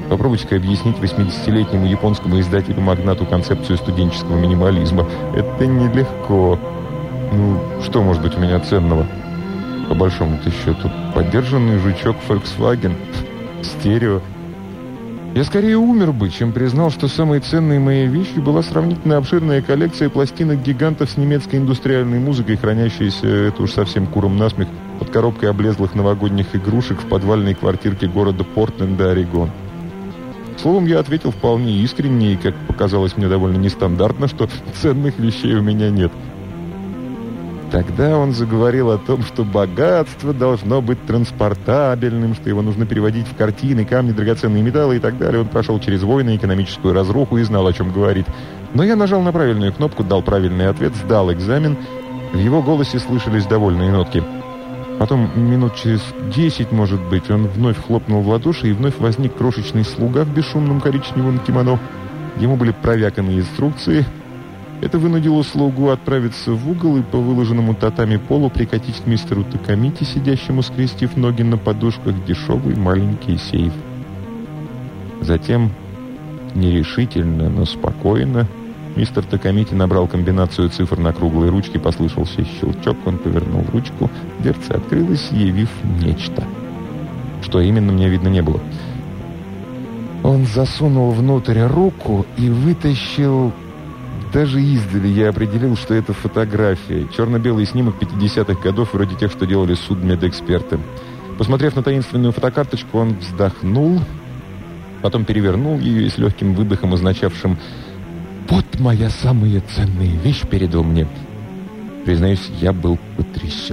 Попробуйте-ка объяснить восьмидесятилетнему японскому издателю-магнату концепцию студенческого минимализма. Это нелегко. Ну, что может быть у меня ценного? По большому-то счету, подержанный жучок Volkswagen, стерео. Я скорее умер бы, чем признал, что самой ценной моей вещью была сравнительно обширная коллекция пластинок гигантов с немецкой индустриальной музыкой, хранящаяся, это уж совсем куром насмех, под коробкой облезлых новогодних игрушек в подвальной квартирке города Портленда, Орегон. Словом, я ответил вполне искренне и, как показалось мне, довольно нестандартно, что ценных вещей у меня нет. Тогда он заговорил о том, что богатство должно быть транспортабельным, что его нужно переводить в картины, камни, драгоценные металлы и так далее. Он прошел через войны, экономическую разруху и знал, о чем говорит. Но я нажал на правильную кнопку, дал правильный ответ, сдал экзамен. В его голосе слышались довольные нотки. Потом, минут через десять, может быть, он вновь хлопнул в ладоши, и вновь возник крошечный слуга в бесшумном коричневом кимоно. Ему были провяканы инструкции. Это вынудило слугу отправиться в угол и по выложенному татами полу прикатить к мистеру Такамити, сидящему, скрестив ноги на подушках, дешевый маленький сейф. Затем, нерешительно, но спокойно, мистер Такамити набрал комбинацию цифр на круглой ручке, послышался щелчок, он повернул ручку, дверца открылась, явив нечто. Что именно, мне видно не было. Он засунул внутрь руку и вытащил... Даже издали я определил, что это фотография. Черно-белый снимок пятидесятых годов, вроде тех, что делали судмедэксперты. Посмотрев на таинственную фотокарточку, он вздохнул, потом перевернул ее и с легким выдохом, означавшим «Вот моя самая ценная вещь», передал мне. Признаюсь, я был потрясен.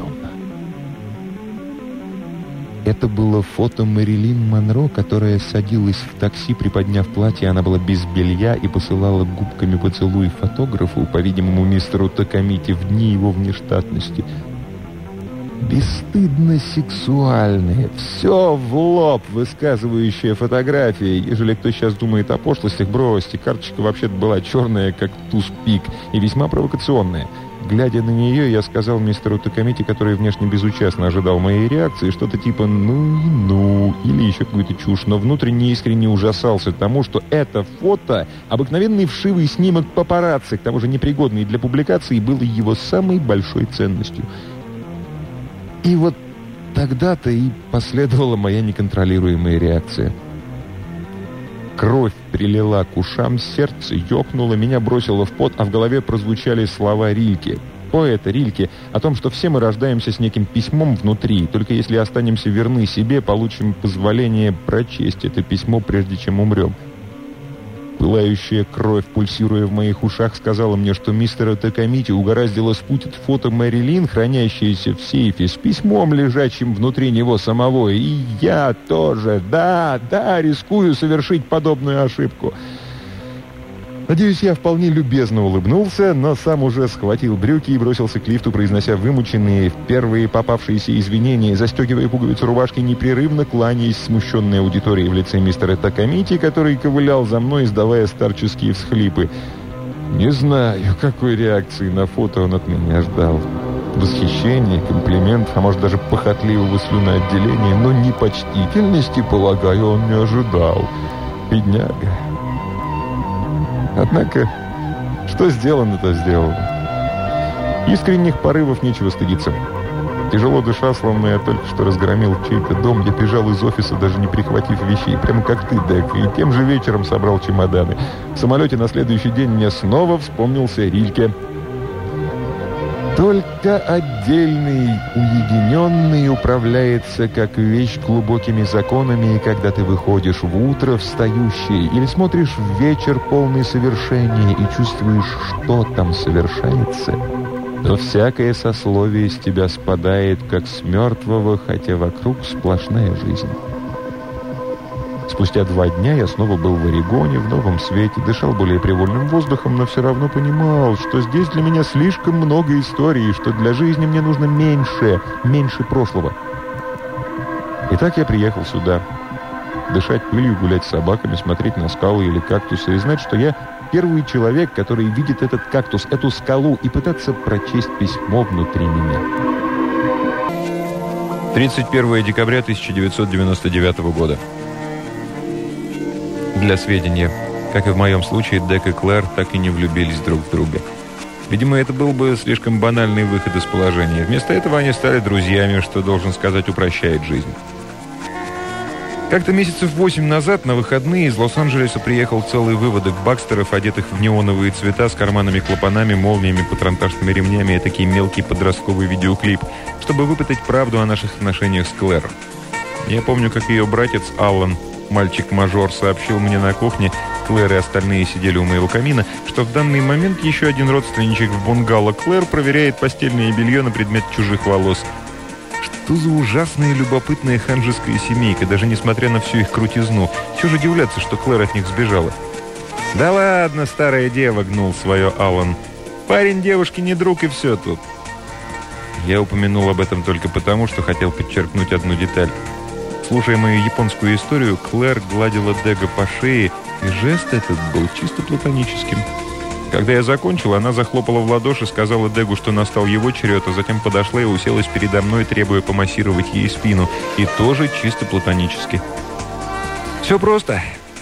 Это было фото Мэрилин Монро, которая садилась в такси, приподняв платье. Она была без белья и посылала губками поцелуй фотографу, по-видимому, мистеру Такамити, в дни его внештатности. Бесстыдно сексуальная, все в лоб высказывающая фотография. Ежели кто сейчас думает о пошлостях, бросьте. Карточка вообще-то была черная, как туз-пик, и весьма провокационная. Глядя на нее, я сказал мистеру Такамити, который внешне безучастно ожидал моей реакции, что-то типа «ну и ну» или еще какую-то чушь, но внутренне искренне ужасался тому, что это фото, обыкновенный вшивый снимок папарацци, к тому же непригодный для публикации, было его самой большой ценностью. И вот тогда-то и последовала моя неконтролируемая реакция. Кровь прилила к ушам, сердце ёкнуло, меня бросило в пот, а в голове прозвучали слова Рильке. Поэта Рильке о том, что все мы рождаемся с неким письмом внутри, только если останемся верны себе, получим позволение прочесть это письмо, прежде чем умрем. Пылающая кровь, пульсируя в моих ушах, сказала мне, что мистера Такамити угораздило спутать фото Мэрилин, хранящееся в сейфе, с письмом, лежащим внутри него самого. И я тоже, да, да, рискую совершить подобную ошибку. Надеюсь, я вполне любезно улыбнулся, но сам уже схватил брюки и бросился к лифту, произнося вымученные, первые попавшиеся извинения, застегивая пуговицу рубашки, непрерывно кланяясь смущенной аудитории в лице мистера Такамити, который ковылял за мной, издавая старческие всхлипы. Не знаю, какой реакции на фото он от меня ждал. Восхищение, комплимент, а может даже похотливого слюноотделения, но непочтительности, полагаю, он не ожидал. Бедняга. Однако, что сделано, то сделано. Искренних порывов нечего стыдиться. Тяжело дыша, словно я только что разгромил чей-то дом, я бежал из офиса, даже не прихватив вещей, прямо как ты, Дек, и тем же вечером собрал чемоданы. В самолете на следующий день мне снова вспомнился Рильке. Только отдельный, уединенный управляется как вещь глубокими законами, и когда ты выходишь в утро встающее или смотришь в вечер полный совершения и чувствуешь, что там совершается, то всякое сословие с тебя спадает, как с мертвого, хотя вокруг сплошная жизнь. Спустя два дня я снова был в Орегоне, в новом свете, дышал более привольным воздухом, но все равно понимал, что здесь для меня слишком много историй, что для жизни мне нужно меньше, меньше прошлого. Итак, я приехал сюда. Дышать пылью, гулять с собаками, смотреть на скалы или кактусы и знать, что я первый человек, который видит этот кактус, эту скалу, и пытаться прочесть письмо внутри меня. тридцать первое декабря тысяча девятьсот девяносто девятого года. Для сведения, как и в моем случае, Дек и Клэр так и не влюбились друг в друга. Видимо, это был бы слишком банальный выход из положения. Вместо этого они стали друзьями, что, должен сказать, упрощает жизнь. Как-то месяцев восемь назад на выходные из Лос-Анджелеса приехал целый выводок бакстеров, одетых в неоновые цвета, с карманами-клапанами, молниями, патронтажными ремнями и такой мелкий подростковый видеоклип, чтобы выпытать правду о наших отношениях с Клэр. Я помню, как ее братец Аллан, мальчик-мажор, сообщил мне на кухне, Клэр и остальные сидели у моего камина, что в данный момент еще один родственничек в бунгало Клэр проверяет постельное белье на предмет чужих волос. Что за ужасная и любопытная ханжеская семейка, даже несмотря на всю их крутизну. Все же удивляться, что Клэр от них сбежала. «Да ладно, старая дева», — гнул свое Аллан. «Парень девушки не друг, и все тут». Я упомянул об этом только потому, что хотел подчеркнуть одну деталь. Слушая мою японскую историю, Клэр гладила Дега по шее, и жест этот был чисто платоническим. Когда я закончил, она захлопала в ладоши, сказала Дегу, что настал его черед, а затем подошла и уселась передо мной, требуя помассировать ей спину. И тоже чисто платонически. Все просто.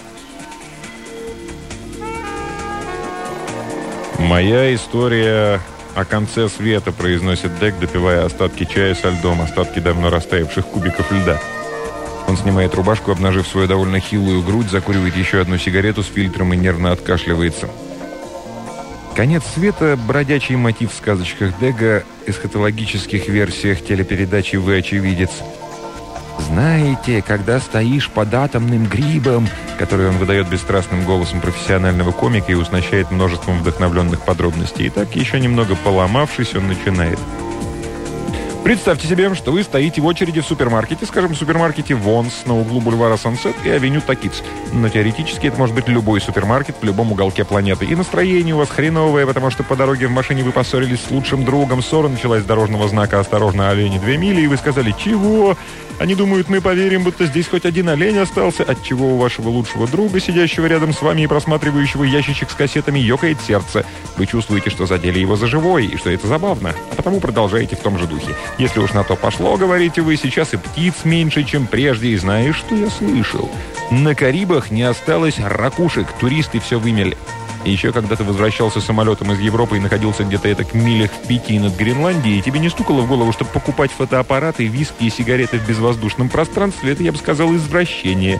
«Моя история о конце света», — произносит Дег, допивая остатки чая со льдом, остатки давно растаявших кубиков льда. Он снимает рубашку, обнажив свою довольно хилую грудь, закуривает еще одну сигарету с фильтром и нервно откашливается. Конец света – бродячий мотив в сказочках Дега, эсхатологических версиях телепередачи «Вы очевидец». «Знаете, когда стоишь под атомным грибом», который он выдает бесстрастным голосом профессионального комика и уснащает множеством вдохновленных подробностей. И так, еще немного поломавшись, он начинает. Представьте себе, что вы стоите в очереди в супермаркете, скажем, в супермаркете Вонс на углу бульвара Сансет и авеню Такитс. Но теоретически это может быть любой супермаркет в любом уголке планеты. И настроение у вас хреновое, потому что по дороге в машине вы поссорились с лучшим другом. Ссора началась с дорожного знака «Осторожно, олени, две мили», и вы сказали «Чего?» Они думают, мы поверим, будто здесь хоть один олень остался, отчего у вашего лучшего друга, сидящего рядом с вами и просматривающего ящичек с кассетами, ёкает сердце. Вы чувствуете, что задели его за живой, и что это забавно, а потому продолжаете в том же духе. Если уж на то пошло, говорите вы, сейчас и птиц меньше, чем прежде, и знаешь, что я слышал? На Карибах не осталось ракушек, туристы все вымели. И еще когда ты возвращался самолетом из Европы и находился где-то этак милях в пяти над Гренландией, тебе не стукало в голову, чтобы покупать фотоаппараты, виски и сигареты в безвоздушном пространстве, это, я бы сказал, извращение.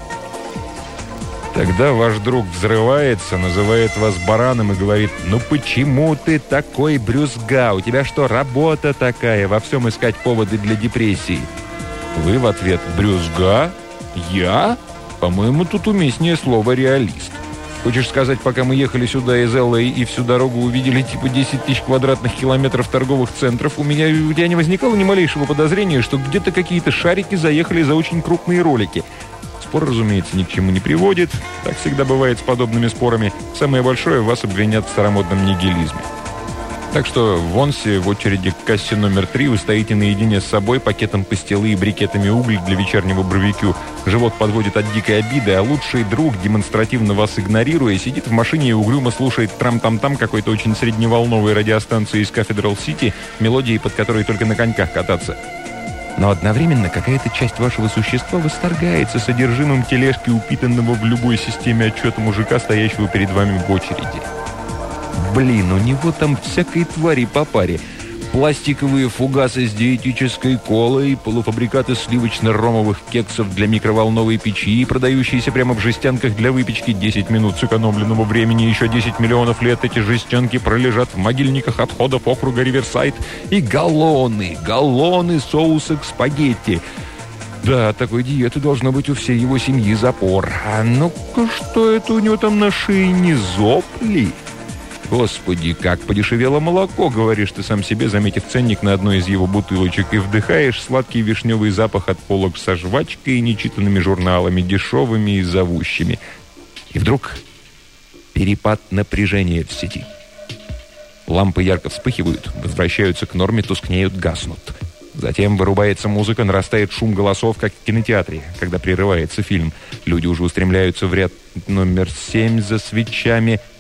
Тогда ваш друг взрывается, называет вас бараном и говорит: «Ну почему ты такой брюзга? У тебя что, работа такая? Во всем искать поводы для депрессии?» Вы в ответ: «Брюзга? Я? По-моему, тут уместнее слово «реалист». Хочешь сказать, пока мы ехали сюда из Л А и всю дорогу увидели типа десять тысяч квадратных километров торговых центров, у меня, у тебя не возникало ни малейшего подозрения, что где-то какие-то шарики заехали за очень крупные ролики? Спор, разумеется, ни к чему не приводит. Так всегда бывает с подобными спорами. Самое большое, вас обвинят в старомодном нигилизме. Так что в Вонсе в очереди к кассе номер три вы стоите наедине с собой, пакетом пастилы и брикетами угля для вечернего барбекю. Живот подводит от дикой обиды, а лучший друг, демонстративно вас игнорируя, сидит в машине и угрюмо слушает трам-там-там какой-то очень средневолновой радиостанции из Кафедрал-Сити, мелодии, под которой только на коньках кататься. Но одновременно какая-то часть вашего существа восторгается содержимым тележки, упитанного в любой системе отчета мужика, стоящего перед вами в очереди. Блин, у него там всякой твари по паре. Пластиковые фугасы с диетической колой, полуфабрикаты сливочно-ромовых кексов для микроволновой печи, продающиеся прямо в жестянках для выпечки. десять минут сэкономленного времени, еще десять миллионов лет эти жестянки пролежат в могильниках отходов округа Риверсайд. И галлоны, галлоны соуса к спагетти. Да, от такой диеты должно быть у всей его семьи запор. А ну-ка, что это у него там на шее, не зоб ли? Господи, как подешевело молоко, говоришь ты сам себе, заметив ценник на одной из его бутылочек, и вдыхаешь сладкий вишневый запах от полок со жвачкой и нечитанными журналами, дешевыми и зовущими. И вдруг перепад напряжения в сети. Лампы ярко вспыхивают, возвращаются к норме, тускнеют, гаснут. Затем вырубается музыка, нарастает шум голосов, как в кинотеатре, когда прерывается фильм. Люди уже устремляются в ряд номер семь за свечами.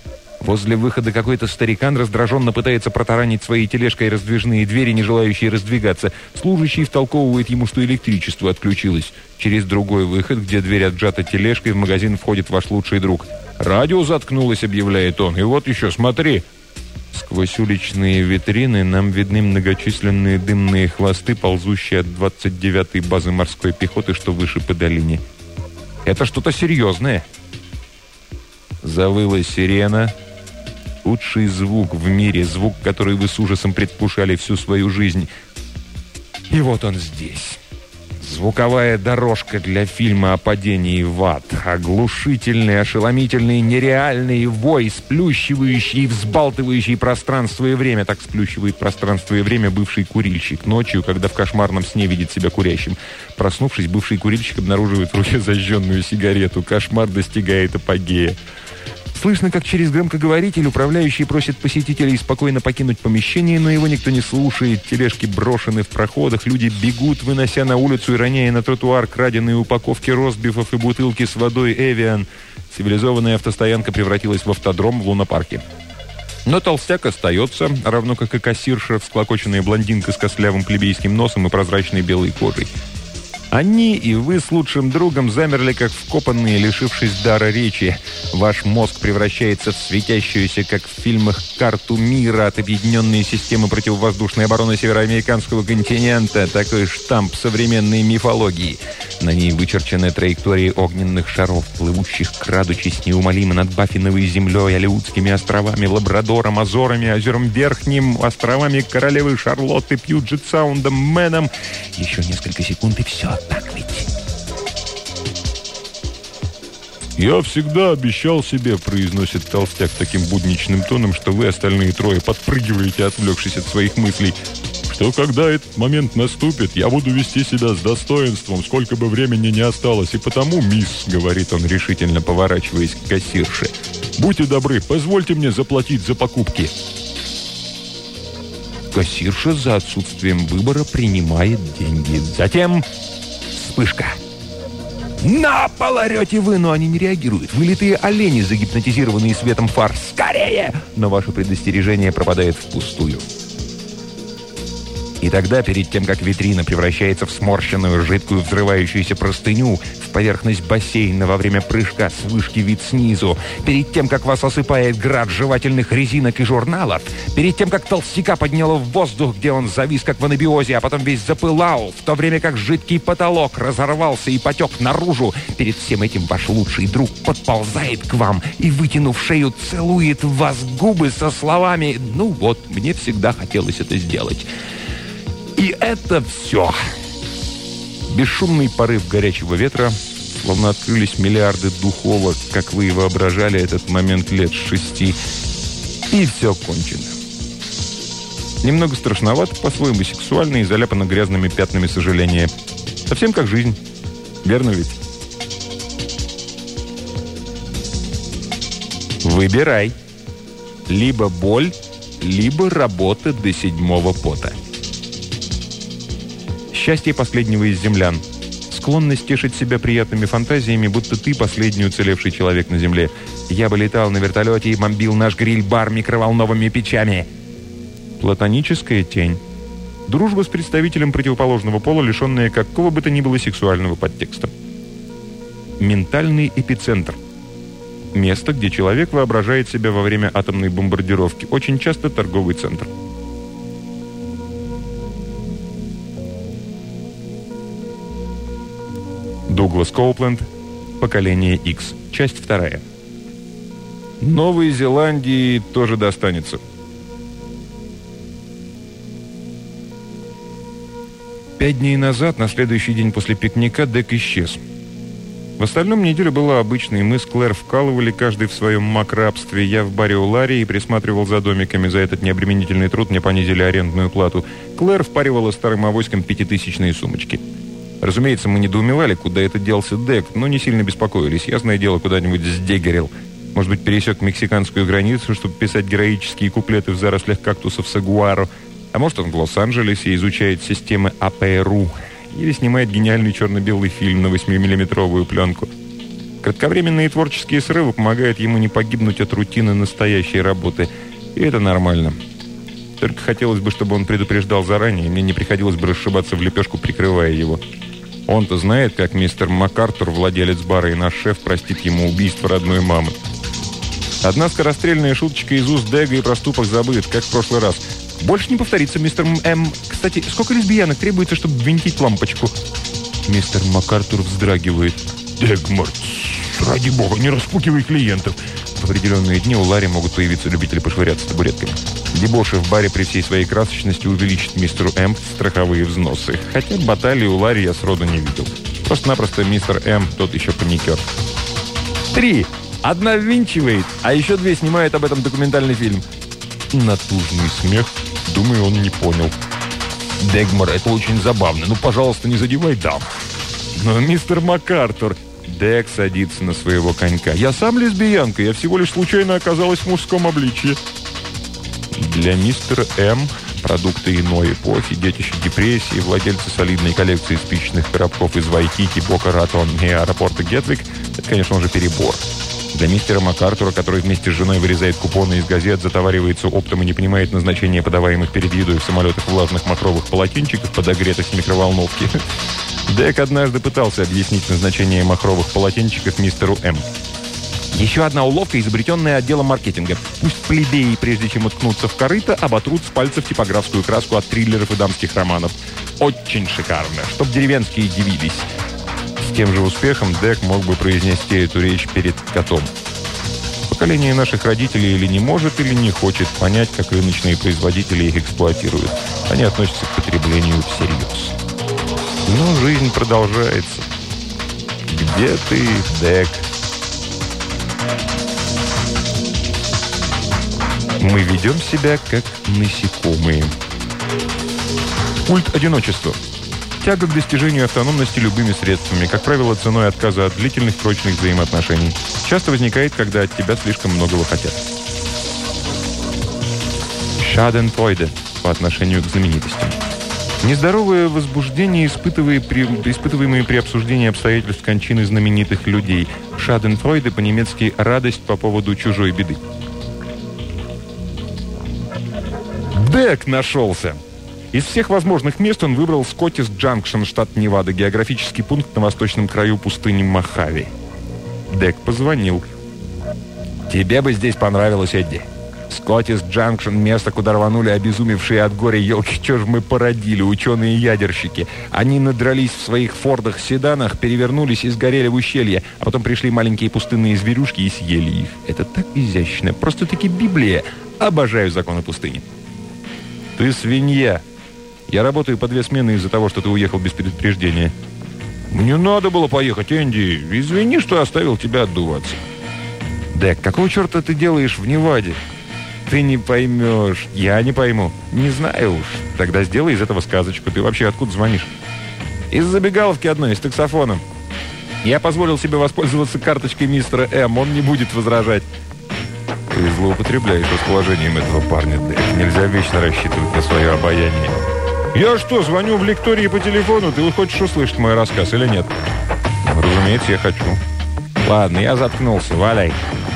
Возле выхода какой-то старикан раздраженно пытается протаранить своей тележкой раздвижные двери, не желающие раздвигаться. Служащий втолковывает ему, что электричество отключилось. Через другой выход, где дверь отжата тележкой, в магазин входит ваш лучший друг. «Радио заткнулось», — объявляет он. «И вот еще, смотри». Сквозь уличные витрины нам видны многочисленные дымные хвосты, ползущие от двадцать девятой базы морской пехоты, что выше по долине. Это что-то серьезное. Завыла сирена. Худший звук в мире, звук, который вы с ужасом предвкушали всю свою жизнь. И вот он здесь. Звуковая дорожка для фильма о падении в ад. Оглушительный, ошеломительный, нереальный вой, сплющивающий и взбалтывающий пространство и время. Так сплющивает пространство и время бывший курильщик. Ночью, когда в кошмарном сне видит себя курящим. Проснувшись, бывший курильщик обнаруживает в руке зажженную сигарету. Кошмар достигает апогея. Слышно, как через громкоговоритель управляющий просит посетителей спокойно покинуть помещение, но его никто не слушает. Тележки брошены в проходах, люди бегут, вынося на улицу и роняя на тротуар краденые упаковки ростбифов и бутылки с водой «Эвиан». Цивилизованная автостоянка превратилась в автодром в лунопарке. Но толстяк остается, равно как и кассирша, всклокоченная блондинка с костлявым плебейским носом и прозрачной белой кожей. Они и вы с лучшим другом замерли, как вкопанные, лишившись дара речи. Ваш мозг превращается в светящуюся, как в фильмах, карту мира от объединенной системы противовоздушной обороны североамериканского континента. Такой штамп современной мифологии. На ней вычерчены траектории огненных шаров, плывущих, крадучись неумолимо над Баффиновой землей, Алеутскими островами, Лабрадором, Азорами, озером Верхним, островами Королевы Шарлотты, Пьюджет-Саундом, Мэном. Еще несколько секунд, и все. Так ведь? «Я всегда обещал себе», — произносит толстяк таким будничным тоном, что вы, остальные трое, подпрыгиваете, отвлекшись от своих мыслей, «что когда этот момент наступит, я буду вести себя с достоинством, сколько бы времени ни осталось. И потому, мисс», — говорит он решительно, поворачиваясь к кассирше, «будьте добры, позвольте мне заплатить за покупки». Кассирша за отсутствием выбора принимает деньги. Затем вспышка. «На пол орете вы!» Но они не реагируют. Вылитые олени, загипнотизированные светом фар. «Скорее!» Но ваше предостережение пропадает впустую. И тогда, перед тем, как витрина превращается в сморщенную, жидкую, взрывающуюся простыню, в поверхность бассейна во время прыжка с вышки вид снизу, перед тем, как вас осыпает град жевательных резинок и журналов, перед тем, как толстяка подняло в воздух, где он завис, как в анабиозе, а потом весь запылал, в то время как жидкий потолок разорвался и потек наружу, перед всем этим ваш лучший друг подползает к вам и, вытянув шею, целует в вас губы со словами «Ну вот, мне всегда хотелось это сделать». И это все. Бесшумный порыв горячего ветра, словно открылись миллиарды духовок, как вы и воображали этот момент лет шести. И все кончено. Немного страшновато, по-своему сексуально и заляпано грязными пятнами сожаления. Совсем как жизнь. Верно ведь? Выбирай. Либо боль, либо работа до седьмого пота. Счастье последнего из землян. Склонность тешить себя приятными фантазиями, будто ты последний уцелевший человек на земле. Я бы летал на вертолете и бомбил наш гриль-бар микроволновыми печами. Платоническая тень. Дружба с представителем противоположного пола, лишенная какого бы то ни было сексуального подтекста. Ментальный эпицентр. Место, где человек воображает себя во время атомной бомбардировки. Очень часто торговый центр. Дуглас Коупленд. Поколение X. Часть вторая. Новой Зеландии тоже достанется. Пять дней назад, на следующий день после пикника, Дек исчез. В остальном неделя была обычной. Мы с Клэр вкалывали, каждый в своем мак-рабстве. Я в баре у Ларри и присматривал за домиками. За этот необременительный труд мне понизили арендную плату. Клэр впаривала старым авоськам пятитысячные сумочки. Разумеется, мы недоумевали, куда это делся Дек, но не сильно беспокоились. Ясное дело, куда-нибудь сдегерил. Может быть, пересек мексиканскую границу, чтобы писать героические куплеты в зарослях кактусов сагуаро. А может, он в Лос-Анджелесе изучает системы эй пи эр у. Или снимает гениальный черно-белый фильм на восьмимиллиметровую пленку. Кратковременные творческие срывы помогают ему не погибнуть от рутины настоящей работы. И это нормально. Только хотелось бы, чтобы он предупреждал заранее, и мне не приходилось бы расшибаться в лепешку, прикрывая его. Он-то знает, как мистер МакАртур, владелец бара и наш шеф, простит ему убийство родной мамы. Одна скорострельная шуточка из уст Дега, и проступок забыт, как в прошлый раз. Больше не повторится, мистер М. Кстати, сколько лесбиянок требуется, чтобы винтить лампочку? Мистер МакАртур вздрагивает. Дегмар, ради бога, не распугивай клиентов. В определенные дни у Ларри могут появиться любители пошвыряться табуретками. Дебоши в баре при всей своей красочности увеличат мистеру М страховые взносы. Хотя баталии у Ларри я сроду не видел. Просто-напросто мистер М тот еще паникер. Три. Одна ввинчивает, а еще две снимают об этом документальный фильм. Натужный смех. Думаю, он не понял. Дегмар, это очень забавно. Ну, пожалуйста, не задевай дам. Но мистер МакАртур... Дег садится на своего конька. Я сам лесбиянка, я всего лишь случайно оказалась в мужском обличье. Для мистера М, продукты иной эпохи, детище депрессии, владельцы солидной коллекции спичечных коробков из Вайкики, Бока-Ратон и аэропорта Гетвик, это, конечно, уже перебор. Для мистера МакАртура, который вместе с женой вырезает купоны из газет, затоваривается оптом и не понимает назначения подаваемых перед едой в самолетах влажных махровых полотенчиков, подогретых в микроволновке. Дек однажды пытался объяснить назначение махровых полотенчиков мистеру М. Еще одна уловка, изобретенная отделом маркетинга. Пусть плебеи, прежде чем уткнуться в корыто, оботрут с пальцев типографскую краску от триллеров и дамских романов. Очень шикарно, чтоб деревенские дивились. С тем же успехом Дек мог бы произнести эту речь перед котом. Поколение наших родителей или не может, или не хочет понять, как рыночные производители их эксплуатируют. Они относятся к потреблению всерьез. Но жизнь продолжается. Где ты, Дек? Мы ведем себя как насекомые. Культ одиночества. Тяга к достижению автономности любыми средствами, как правило, ценой отказа от длительных прочных взаимоотношений. Часто возникает, когда от тебя слишком многого хотят. Шаденфройде по отношению к знаменитостям. Нездоровое возбуждение, испытываемое при, испытываемое при обсуждении обстоятельств кончины знаменитых людей. Шаденфройде, по-немецки «радость по поводу чужой беды». Дек нашелся! Из всех возможных мест он выбрал Скоттис-Джанкшн, штат Невада, географический пункт на восточном краю пустыни Мохаве. Дек позвонил. «Тебе бы здесь понравилось, Эдди. Скоттис-Джанкшн — место, куда рванули обезумевшие от горя елки. Чё ж мы породили, ученые-ядерщики. Они надрались в своих фордах-седанах, перевернулись и сгорели в ущелье, а потом пришли маленькие пустынные зверюшки и съели их. Это так изящно. Просто-таки Библия. Обожаю законы пустыни». «Ты свинья. Я работаю по две смены из-за того, что ты уехал без предупреждения». «Мне надо было поехать, Энди. Извини, что оставил тебя отдуваться». «Дек, какого черта ты делаешь в Неваде?» «Ты не поймешь». «Я не пойму». «Не знаю уж. Тогда сделай из этого сказочку. Ты вообще откуда звонишь?» «Из забегаловки одной, с таксофоном. Я позволил себе воспользоваться карточкой мистера М. Он не будет возражать». «Ты злоупотребляешь расположением этого парня, Дек. Нельзя вечно рассчитывать на свое обаяние». «Я что, звоню в лектории по телефону? Ты хочешь услышать мой рассказ или нет?» «Разумеется, я хочу». «Ладно, я заткнулся. Валяй».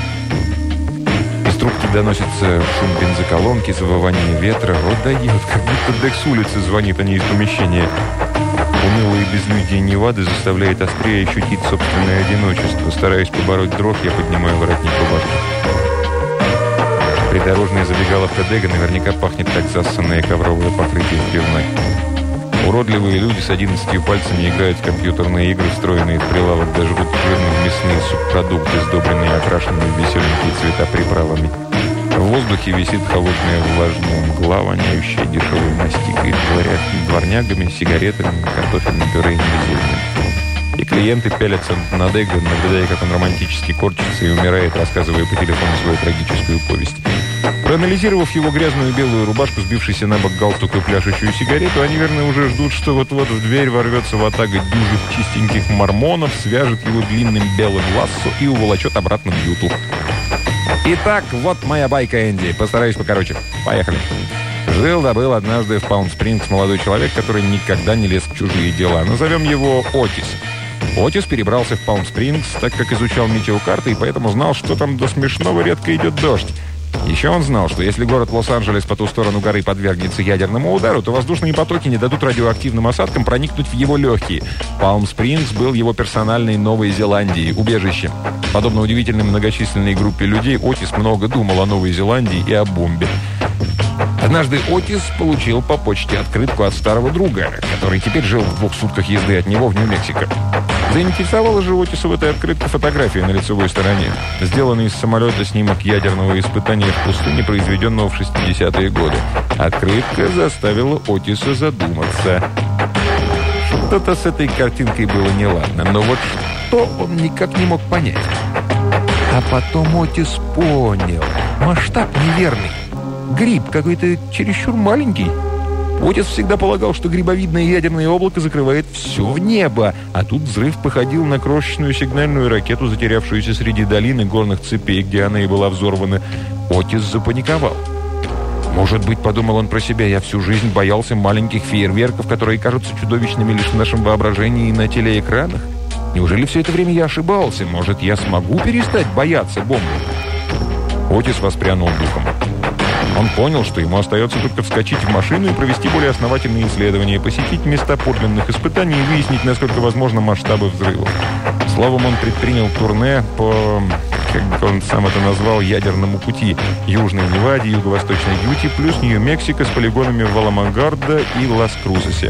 Из трубки доносится шум бензоколонки, завывание ветра. Вот дает, как будто Дек с улицы звонит, а не из помещения. Унылые безлюдие Невады заставляет острее ощутить собственное одиночество. Стараясь побороть дрожь, я поднимаю воротник рубашки. Придорожная забегаловка Дега наверняка пахнет, как зассанное ковровое покрытие в пивной. Уродливые люди с одиннадцатью пальцами играют в компьютерные игры, встроенные в прилавок, даже жрут жирные мясные субпродукты, сдобренные и окрашенные в веселенькие цвета приправами. В воздухе висит холодная влажная мгла, воняющая дешевой мастикой, дворнягами, сигаретами, картофельным пюре и бездельем. И клиенты пялятся на Дега, наблюдая, как он романтически корчится и умирает, рассказывая по телефону свою трагическую повесть. Проанализировав его грязную белую рубашку, сбившийся на бок галстук и пляшущую сигарету, они, верно, уже ждут, что вот-вот в дверь ворвется ватага дюжих чистеньких мормонов, свяжет его длинным белым лассо и уволочет обратно в юту. Итак, вот моя байка, Энди. Постараюсь покороче. Поехали. Жил-да был однажды в Палм-Спрингс молодой человек, который никогда не лез в чужие дела. Назовем его Отис. Отис перебрался в Палм-Спрингс, так как изучал метеокарты, и поэтому знал, что там до смешного редко идет дождь. Еще он знал, что если город Лос-Анджелес по ту сторону горы подвергнется ядерному удару, то воздушные потоки не дадут радиоактивным осадкам проникнуть в его легкие. Палм-Спрингс был его персональной Новой Зеландией, убежищем. Подобно удивительной многочисленной группе людей, Отис много думал о Новой Зеландии и о бомбе. Однажды Отис получил по почте открытку от старого друга, который теперь жил в двух сутках езды от него в Нью-Мексико. Заинтересовала же Отиса в этой открытке фотография на лицевой стороне. Сделанный из самолета снимок ядерного испытания в пустыне, произведенного в шестидесятые годы. Открытка заставила Отиса задуматься. Что-то с этой картинкой было неладно, но вот что он никак не мог понять. А потом Отис понял. Масштаб неверный. Гриб какой-то чересчур маленький. Отис всегда полагал, что грибовидное ядерное облако закрывает все в небо, а тут взрыв походил на крошечную сигнальную ракету, затерявшуюся среди долин и горных цепей, где она и была взорвана. Отис запаниковал. «Может быть, — подумал он про себя, — я всю жизнь боялся маленьких фейерверков, которые кажутся чудовищными лишь в нашем воображении и на телеэкранах? Неужели все это время я ошибался? Может, я смогу перестать бояться бомбы?» Отис воспрянул духом. Он понял, что ему остается только вскочить в машину и провести более основательные исследования, посетить места подлинных испытаний и выяснить, насколько возможно масштабы взрывов. Словом, он предпринял турне по, как он сам это назвал, ядерному пути. Южной Неваде, Юго-Восточной Юте, плюс Нью-Мексико с полигонами в Аламогарде и Лас-Крусосе.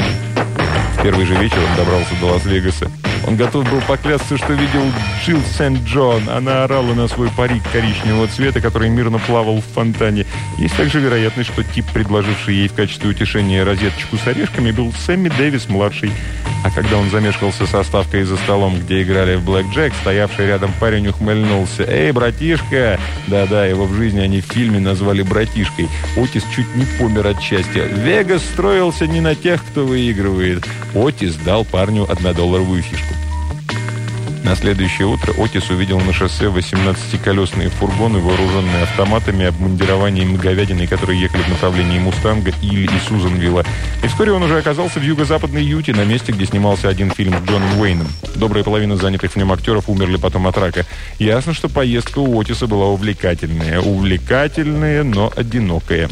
В первый же вечер он добрался до Лас-Вегаса. Он готов был поклясться, что видел Джилл Сент-Джон. Она орала на свой парик коричневого цвета, который мирно плавал в фонтане. Есть также вероятность, что тип, предложивший ей в качестве утешения розеточку с орешками, был Сэмми Дэвис-младший. А когда он замешкался со ставкой за столом, где играли в блэкджек, стоявший рядом парень ухмыльнулся. «Эй, братишка!» Да-да, его в жизни они в фильме назвали братишкой. Отис чуть не помер от счастья. Вегас строился не на тех, кто выигрывает. Отис дал парню однодолларовую фишку. На следующее утро Отис увидел на шоссе восемнадцатиколесные фургоны, вооруженные автоматами, обмундированием говядиной, которые ехали в направлении Мустанга, Иль и Сузанвилла. И вскоре он уже оказался в юго-западной Юте, на месте, где снимался один фильм с Джоном Уэйном. Добрая половина занятых в нем актеров умерли потом от рака. Ясно, что поездка у Отиса была увлекательная. Увлекательная, но одинокая.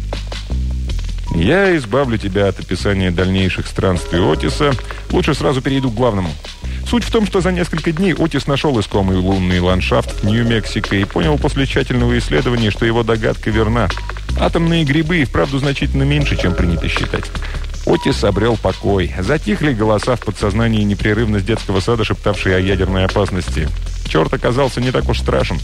Я избавлю тебя от описания дальнейших странствий Отиса. Лучше сразу перейду к главному. Суть в том, что за несколько дней Отис нашел искомый лунный ландшафт в Нью-Мексико и понял после тщательного исследования, что его догадка верна. Атомные грибы и вправду значительно меньше, чем принято считать. Отис обрел покой. Затихли голоса в подсознании непрерывно с детского сада, шептавшие о ядерной опасности. Черт оказался не так уж страшен.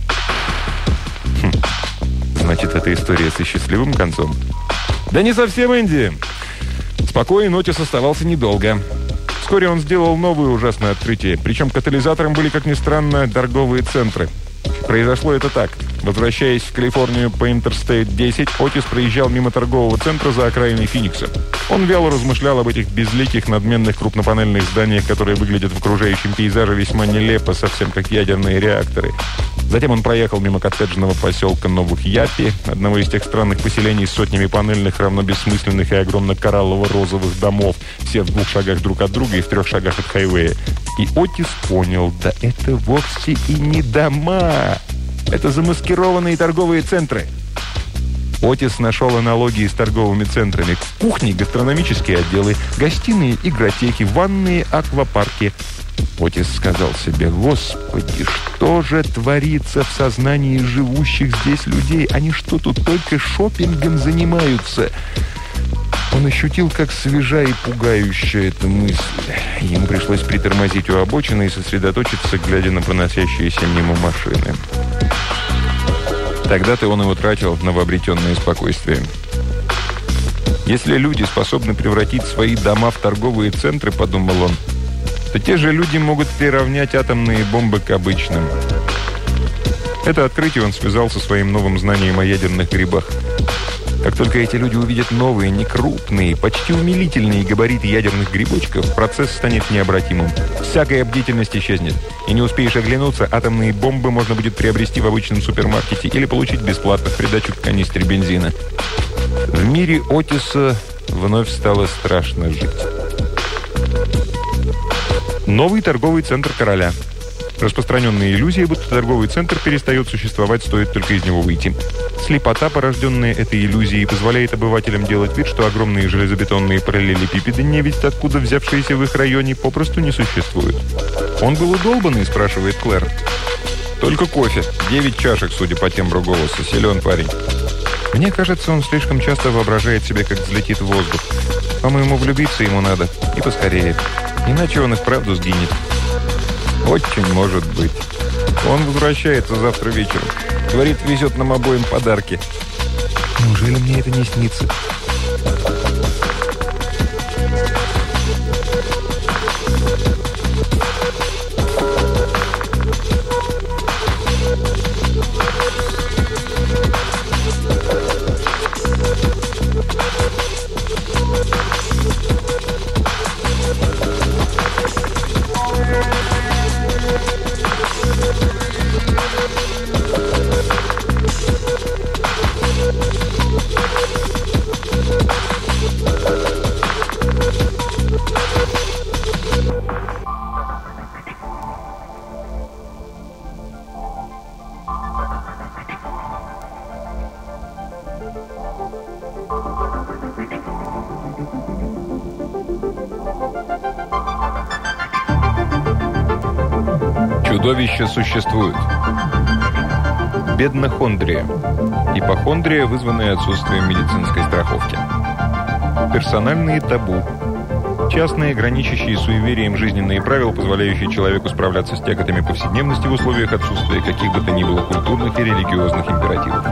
Хм. Значит, эта история со счастливым концом? Да не совсем, Энди. Спокоен Отис оставался недолго. Вскоре он сделал новое ужасное открытие. Причем катализатором были, как ни странно, торговые центры. Произошло это так. Возвращаясь в Калифорнию по Интерстейт десять, Отис проезжал мимо торгового центра за окраиной Финикса. Он вяло размышлял об этих безликих, надменных крупнопанельных зданиях, которые выглядят в окружающем пейзаже весьма нелепо, совсем как ядерные реакторы. Затем он проехал мимо коттеджного поселка Новых Япи, одного из тех странных поселений с сотнями панельных, равно бессмысленных и огромно кораллово-розовых домов, все в двух шагах друг от друга и в трех шагах от хайвея. И Отис понял, да это вовсе и не дома. Это замаскированные торговые центры. Отис нашел аналогии с торговыми центрами. Кухни, гастрономические отделы, гостиные, игротеки, ванные, аквапарки. Отис сказал себе: «Господи, что же творится в сознании живущих здесь людей? Они что, тут только шопингом занимаются?» Он ощутил, как свежа и пугающая эта мысль. Ему пришлось притормозить у обочины и сосредоточиться, глядя на проносящиеся мимо машины. Тогда-то он и утратил новообретенное спокойствие. Если люди способны превратить свои дома в торговые центры, подумал он, то те же люди могут приравнять атомные бомбы к обычным. Это открытие он связал со своим новым знанием о ядерных грибах. Как только эти люди увидят новые, некрупные, почти умилительные габариты ядерных грибочков, процесс станет необратимым. Всякая бдительность исчезнет. И не успеешь оглянуться, атомные бомбы можно будет приобрести в обычном супермаркете или получить бесплатно в придачу к канистре бензина. В мире Отиса вновь стало страшно жить. Новый торговый центр короля. Распространенная иллюзия, будто торговый центр перестает существовать, стоит только из него выйти. Слепота, порожденная этой иллюзией, позволяет обывателям делать вид, что огромные железобетонные параллелепипеды, невесть откуда взявшиеся в их районе, попросту не существуют. «Он был удолбанный?» – спрашивает Клэр. «Только кофе. Девять чашек, судя по тембру голоса. Силен парень». Мне кажется, он слишком часто воображает себе, как взлетит в воздух. По-моему, влюбиться ему надо. И поскорее. Иначе он и вправду сгинет. Очень может быть. Он возвращается завтра вечером. Говорит, везет нам обоим подарки. Неужели мне это не снится? Чудовища существуют. Беднохондрия. Ипохондрия, вызванная отсутствием медицинской страховки. Персональные табу. Частные, граничащие суеверием жизненные правила, позволяющие человеку справляться с тяготами повседневности в условиях отсутствия каких бы то ни было культурных и религиозных императивов.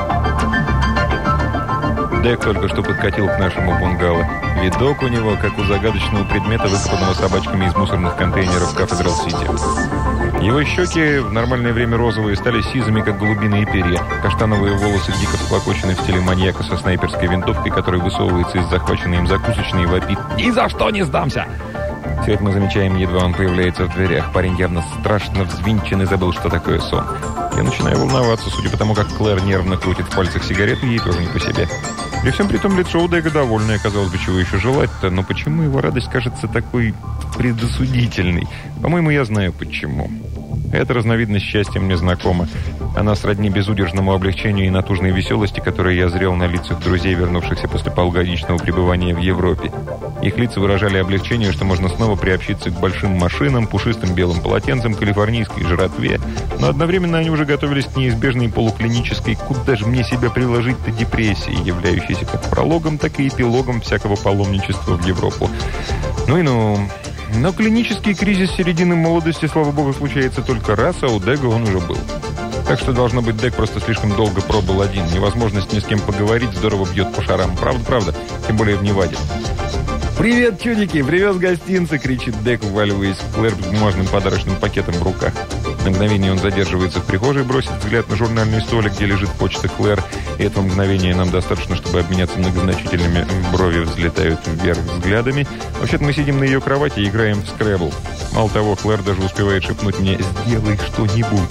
Дек только что подкатил к нашему бунгало. Видок у него, как у загадочного предмета, выкопанного собачками из мусорных контейнеров Кафедрал-Сити. Его щеки, в нормальное время розовые, стали сизыми, как голубиные перья. Каштановые волосы дико всклокочены в стиле маньяка со снайперской винтовкой, которая высовывается из захваченной им закусочной и вопит: «Ни за что не сдамся!» Все это мы замечаем, едва он появляется в дверях. Парень явно страшно взвинчен и забыл, что такое сон. Я начинаю волноваться, судя по тому, как Клэр нервно крутит в пальцах сигареты, ей тоже не по себе. При всем при том, лицо у Дега довольное, казалось бы, чего еще желать-то, но почему его радость кажется такой предосудительной? По-моему, я знаю почему. Эта разновидность счастья мне знакома. Она сродни безудержному облегчению и натужной веселости, которые я зрел на лицах друзей, вернувшихся после полугодичного пребывания в Европе. Их лица выражали облегчение, что можно снова приобщиться к большим машинам, пушистым белым полотенцам, калифорнийской жратве, но одновременно они уже готовились к неизбежной полуклинической «куда же мне себя приложить-то» депрессии, являющейся как прологом, так и эпилогом всякого паломничества в Европу. Ну и ну... Но клинический кризис середины молодости, слава богу, случается только раз, а у Дега он уже был. Так что, должно быть, Дег просто слишком долго пробыл один. Невозможность ни с кем поговорить здорово бьет по шарам. Правда-правда, тем более в Неваде. «Привет, чудики! Привез гостинцы!» — кричит Дег, вваливаясь в Клэр с бумажным подарочным пакетом в руках. На мгновение он задерживается в прихожей, бросит взгляд на журнальный столик, где лежит почта Клэр. И этого мгновения нам достаточно, чтобы обменяться многозначительными. Брови взлетают вверх взглядами. Вообще-то мы сидим на ее кровати и играем в скрэбл. Мало того, Клэр даже успевает шепнуть мне: «Сделай что-нибудь».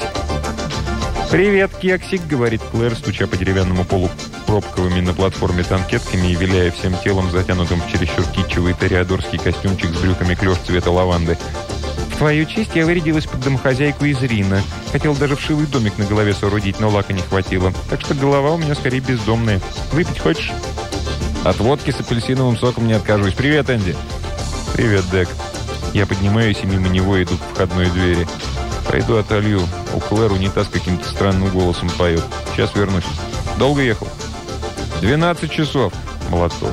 «Привет, кексик», — говорит Клэр, стуча по деревянному полу пробковыми на платформе танкетками и виляя всем телом, затянутым в чересчур китчевый тореадорский костюмчик с брюками клёш цвета лаванды. «В твою честь я вырядилась под домохозяйку из Рино. Хотел даже вшивый домик на голове соорудить, но лака не хватило. Так что голова у меня скорее бездомная. Выпить хочешь?» «От водки с апельсиновым соком не откажусь. Привет, Энди!» «Привет, Дек». Я поднимаюсь и мимо него иду к входной двери. «Пойду отолью. У Клэр унитаз каким-то странным голосом поет. Сейчас вернусь». «Долго ехал?» «Двенадцать часов». «Молодцов».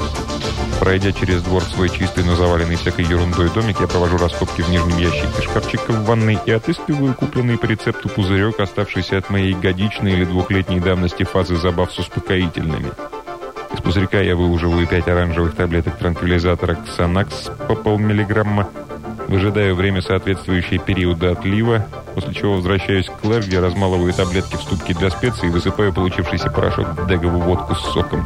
Пройдя через двор в свой чистый, но заваленный всякой ерундой домик, я провожу раскопки в нижнем ящике шкафчика в ванной и отыскиваю купленный по рецепту пузырек, оставшийся от моей годичной или двухлетней давности фазы забав с успокоительными. Из пузырька я выуживаю пять оранжевых таблеток транквилизатора Ксанакс по полмиллиграмма, выжидаю время, соответствующее периоду отлива, после чего возвращаюсь к Клэр, где размалываю таблетки в ступке для специй и высыпаю получившийся порошок в деговую водку с соком.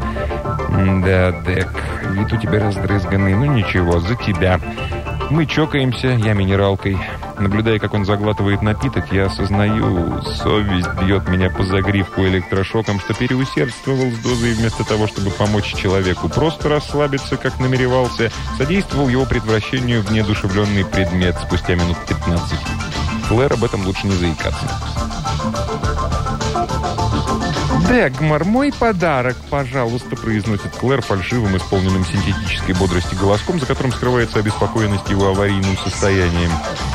«Да, Дек, вид у тебя раздрызганный, ну ничего, за тебя». Мы чокаемся, я минералкой. Наблюдая, как он заглатывает напиток, я осознаю, совесть бьет меня по загривку электрошоком, что переусердствовал с дозой, вместо того, чтобы помочь человеку просто расслабиться, как намеревался, содействовал его предотвращению в неодушевленный предмет спустя минут пятнадцать. Клэр, об этом лучше не заикаться. «Дэгмар, мой подарок, пожалуйста», произносит Клэр фальшивым, исполненным синтетической бодрости голоском, за которым скрывается обеспокоенность его аварийным состоянием.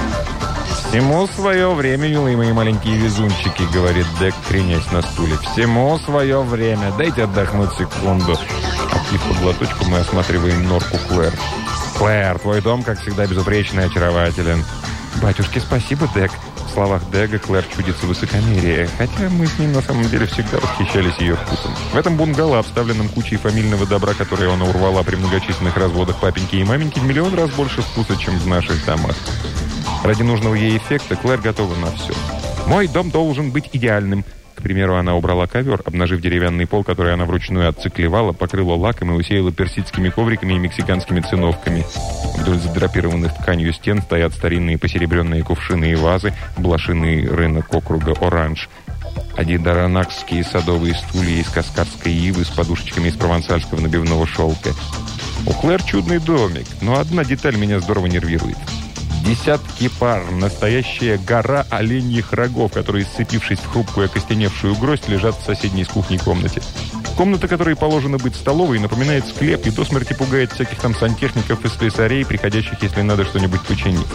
«Всему свое время, милые мои маленькие везунчики», — говорит Дэг, кренясь на стуле. «Всему свое время. Дайте отдохнуть секунду». Отпив по глоточку, мы осматриваем норку Клэр. «Клэр, твой дом, как всегда, безупречный и очарователен». «Батюшки, спасибо, Дэг». В словах Дега Клэр чудится высокомерие, хотя мы с ним на самом деле всегда восхищались ее вкусом. В этом бунгало, обставленном кучей фамильного добра, которое она урвала при многочисленных разводах папеньки и маменьки, в миллион раз больше вкуса, чем в наших домах. Ради нужного ей эффекта Клэр готова на все. «Мой дом должен быть идеальным». К примеру, она убрала ковер, обнажив деревянный пол, который она вручную отциклевала, покрыла лаком и усеяла персидскими ковриками и мексиканскими циновками. Вдоль задрапированных тканью стен стоят старинные посеребренные кувшины и вазы, блошиный рынок округа «Оранж». Адидаранакские садовые стулья из каскадской ивы с подушечками из провансальского набивного шелка. У Клэр чудный домик, но одна деталь меня здорово нервирует. Десятки пар, настоящая гора оленьих рогов, которые, сцепившись в хрупкую окостеневшую гроздь, лежат в соседней с кухней комнате. Комната, которой положено быть столовой, напоминает склеп и до смерти пугает всяких там сантехников и слесарей, приходящих, если надо что-нибудь починить.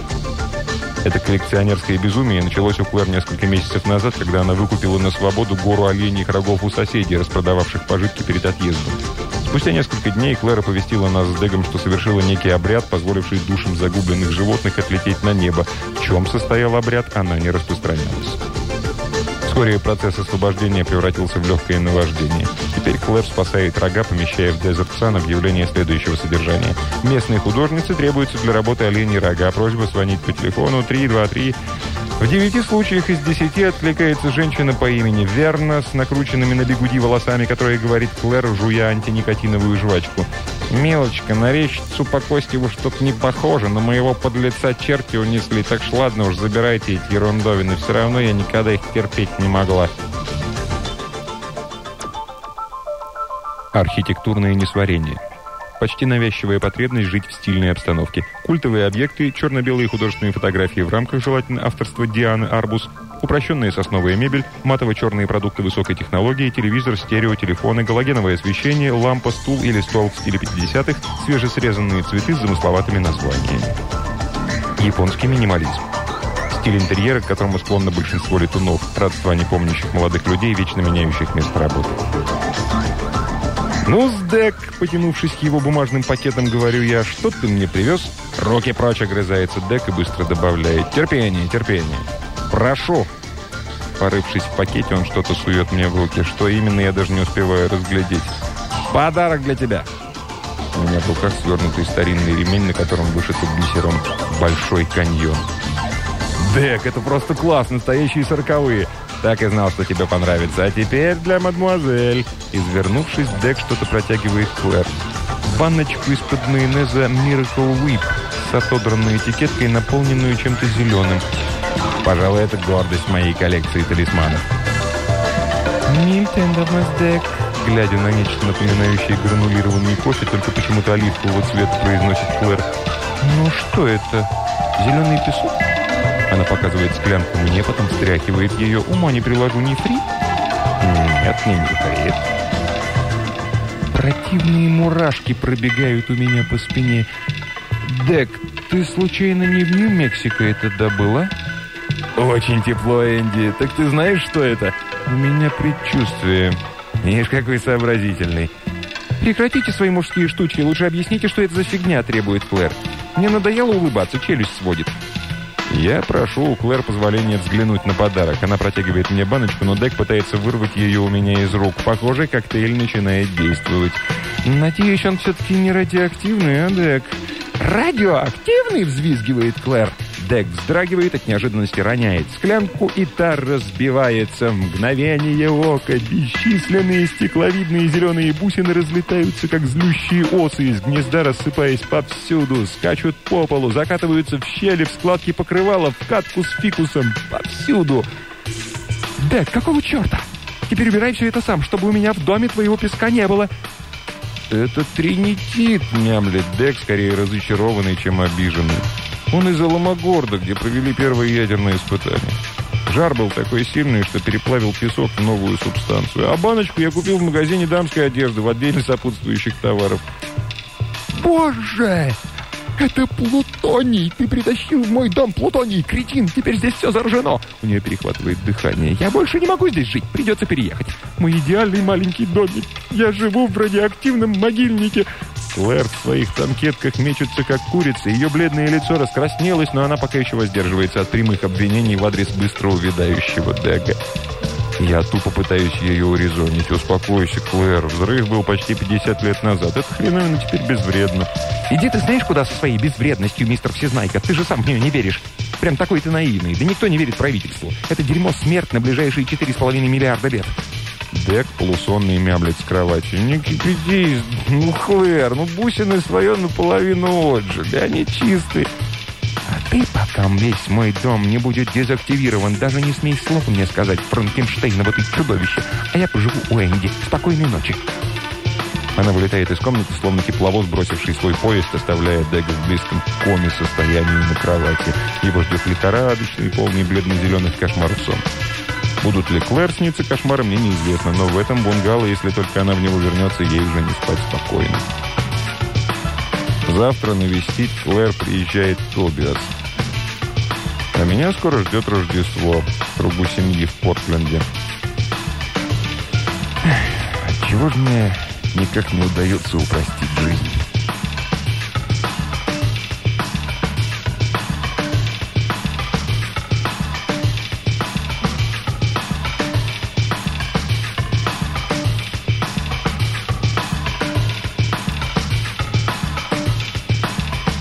Это коллекционерское безумие началось у Клэр несколько месяцев назад, когда она выкупила на свободу гору оленьих рогов у соседей, распродававших пожитки перед отъездом. Спустя несколько дней Клэр оповестила нас с Дэгом, что совершила некий обряд, позволивший душам загубленных животных отлететь на небо. В чем состоял обряд, она не распространялась. Вскоре процесс освобождения превратился в легкое наваждение. Теперь Клэр спасает рога, помещая в Desert Sun объявление следующего содержания. Местной художнице требуется для работы оленьи рога. Просьба звонить по телефону три два три. В девяти случаях из десяти откликается женщина по имени Верна с накрученными на бигуди волосами, которая говорит Клэр, жуя антиникотиновую жвачку. «Милочка, на речицу по Костеву что-то не похоже, на моего подлеца черти унесли, так что ладно уж, забирайте эти ерундовины, все равно я никогда их терпеть не могла». Архитектурное несварение. Почти навязчивая потребность жить в стильной обстановке. Культовые объекты, черно-белые художественные фотографии в рамках, желательно авторства Дианы Арбус, упрощенная сосновая мебель, матово-черные продукты высокой технологии, телевизор, стерео, телефоны, галогеновое освещение, лампа, стул или стол в стиле пятидесятых, свежесрезанные цветы с замысловатыми названиями. Японский минимализм. Стиль интерьера, к которому склонно большинство летунов, родства непомнящих молодых людей, вечно меняющих место работы. «Ну-с, Дэг», потянувшись к его бумажным пакетам, говорю я, «что ты мне привез?» «Руки прочь», — огрызается Дэг и быстро добавляет, «терпение, терпение». «Прошу». Порывшись в пакете, он что-то сует мне в руки. Что именно, я даже не успеваю разглядеть. «Подарок для тебя». У меня в руках свернутый старинный ремень, на котором вышито бисером «Большой каньон». «Дэг, это просто класс, настоящие сороковые». «Так и знал, что тебе понравится. А теперь для мадемуазель». Извернувшись, Дэг что-то протягивает Клэр. Баночку из-под майонеза Miracle Whip с отодранной этикеткой, наполненную чем-то зеленым. Пожалуй, это гордость моей коллекции талисманов. «Мильтендернес, Дэг», глядя на нечто напоминающее гранулированный кофе, только почему-то оливкового цвета, произносит Клэр. «Ну что это? Зеленый песок?» Она показывает склянку мне, потом встряхивает ее. «Ума не приложу, нефрит?» «Нет, не нефрит». Противные мурашки пробегают у меня по спине. «Дэг, ты случайно не в Нью-Мексико это добыла?» «Очень тепло, Энди. Так ты знаешь, что это?» «У меня предчувствие». «Ишь, какой сообразительный». «Прекратите свои мужские штучки. Лучше объясните, что это за фигня», требует Клэр. «Мне надоело улыбаться, челюсть сводит». Я прошу у Клэр позволения взглянуть на подарок. Она протягивает мне баночку, но Дэг пытается вырвать ее у меня из рук. Похоже, коктейль начинает действовать. «Надеюсь, он все-таки не радиоактивный, а, Дэг?» «Радиоактивный?» — взвизгивает Клэр. Дек вздрагивает, от неожиданности роняет склянку, и та разбивается. В мгновение ока бесчисленные стекловидные зеленые бусины разлетаются, как злющие осы из гнезда, рассыпаясь повсюду, скачут по полу, закатываются в щели, в складки покрывала, в катку с фикусом, повсюду. «Дек, какого черта? Теперь убирай все это сам, чтобы у меня в доме твоего песка не было». «Это тринитит», — мямлет Дек, скорее разочарованный, чем обиженный. Он из Аламогорда, где провели первое ядерное испытание. Жар был такой сильный, что переплавил песок в новую субстанцию. А баночку я купил в магазине дамской одежды в отделе сопутствующих товаров. «Боже! Это плутоний! Ты притащил в мой дом плутоний, кретин! Теперь здесь все заражено!» У нее перехватывает дыхание. «Я больше не могу здесь жить! Придется переехать! Мой идеальный маленький домик! Я живу в радиоактивном могильнике!» Клэр в своих танкетках мечется, как курица. Ее бледное лицо раскраснелось, но она пока еще воздерживается от прямых обвинений в адрес быстро увядающего Дега. Я тупо пытаюсь ее урезонить. «Успокойся, Клэр. Взрыв был почти пятьдесят лет назад. Это хреновина теперь безвредно». «Иди ты знаешь куда со своей безвредностью, мистер Всезнайка? Ты же сам в нее не веришь. Прям такой ты наивный. Да никто не верит правительству. Это дерьмо смерть на ближайшие четыре с половиной миллиарда лет». Дек полусонный мямлет с кровати. «Не кипятись, ну, Клэр, ну бусины свое наполовину отжили, они чистые». «А ты, пока весь мой дом не будет дезактивирован, даже не смей слов мне сказать, Франкенштейново ты чудовище, а я поживу у Энди. Спокойной ночи». Она вылетает из комнаты, словно тепловоз, бросивший свой поезд, оставляя Дега в близком к коме состоянии на кровати. Его ждет лихорадочный, полный бледно-зеленых кошмаров сон. Будут ли Клэр сниться кошмары, мне неизвестно, но в этом бунгало, если только она в него вернется, ей уже не спать спокойно. Завтра навестить Клэр приезжает Тобиас. А меня скоро ждет Рождество в кругу семьи в Портленде. Отчего же мне никак не удается упростить жизнь?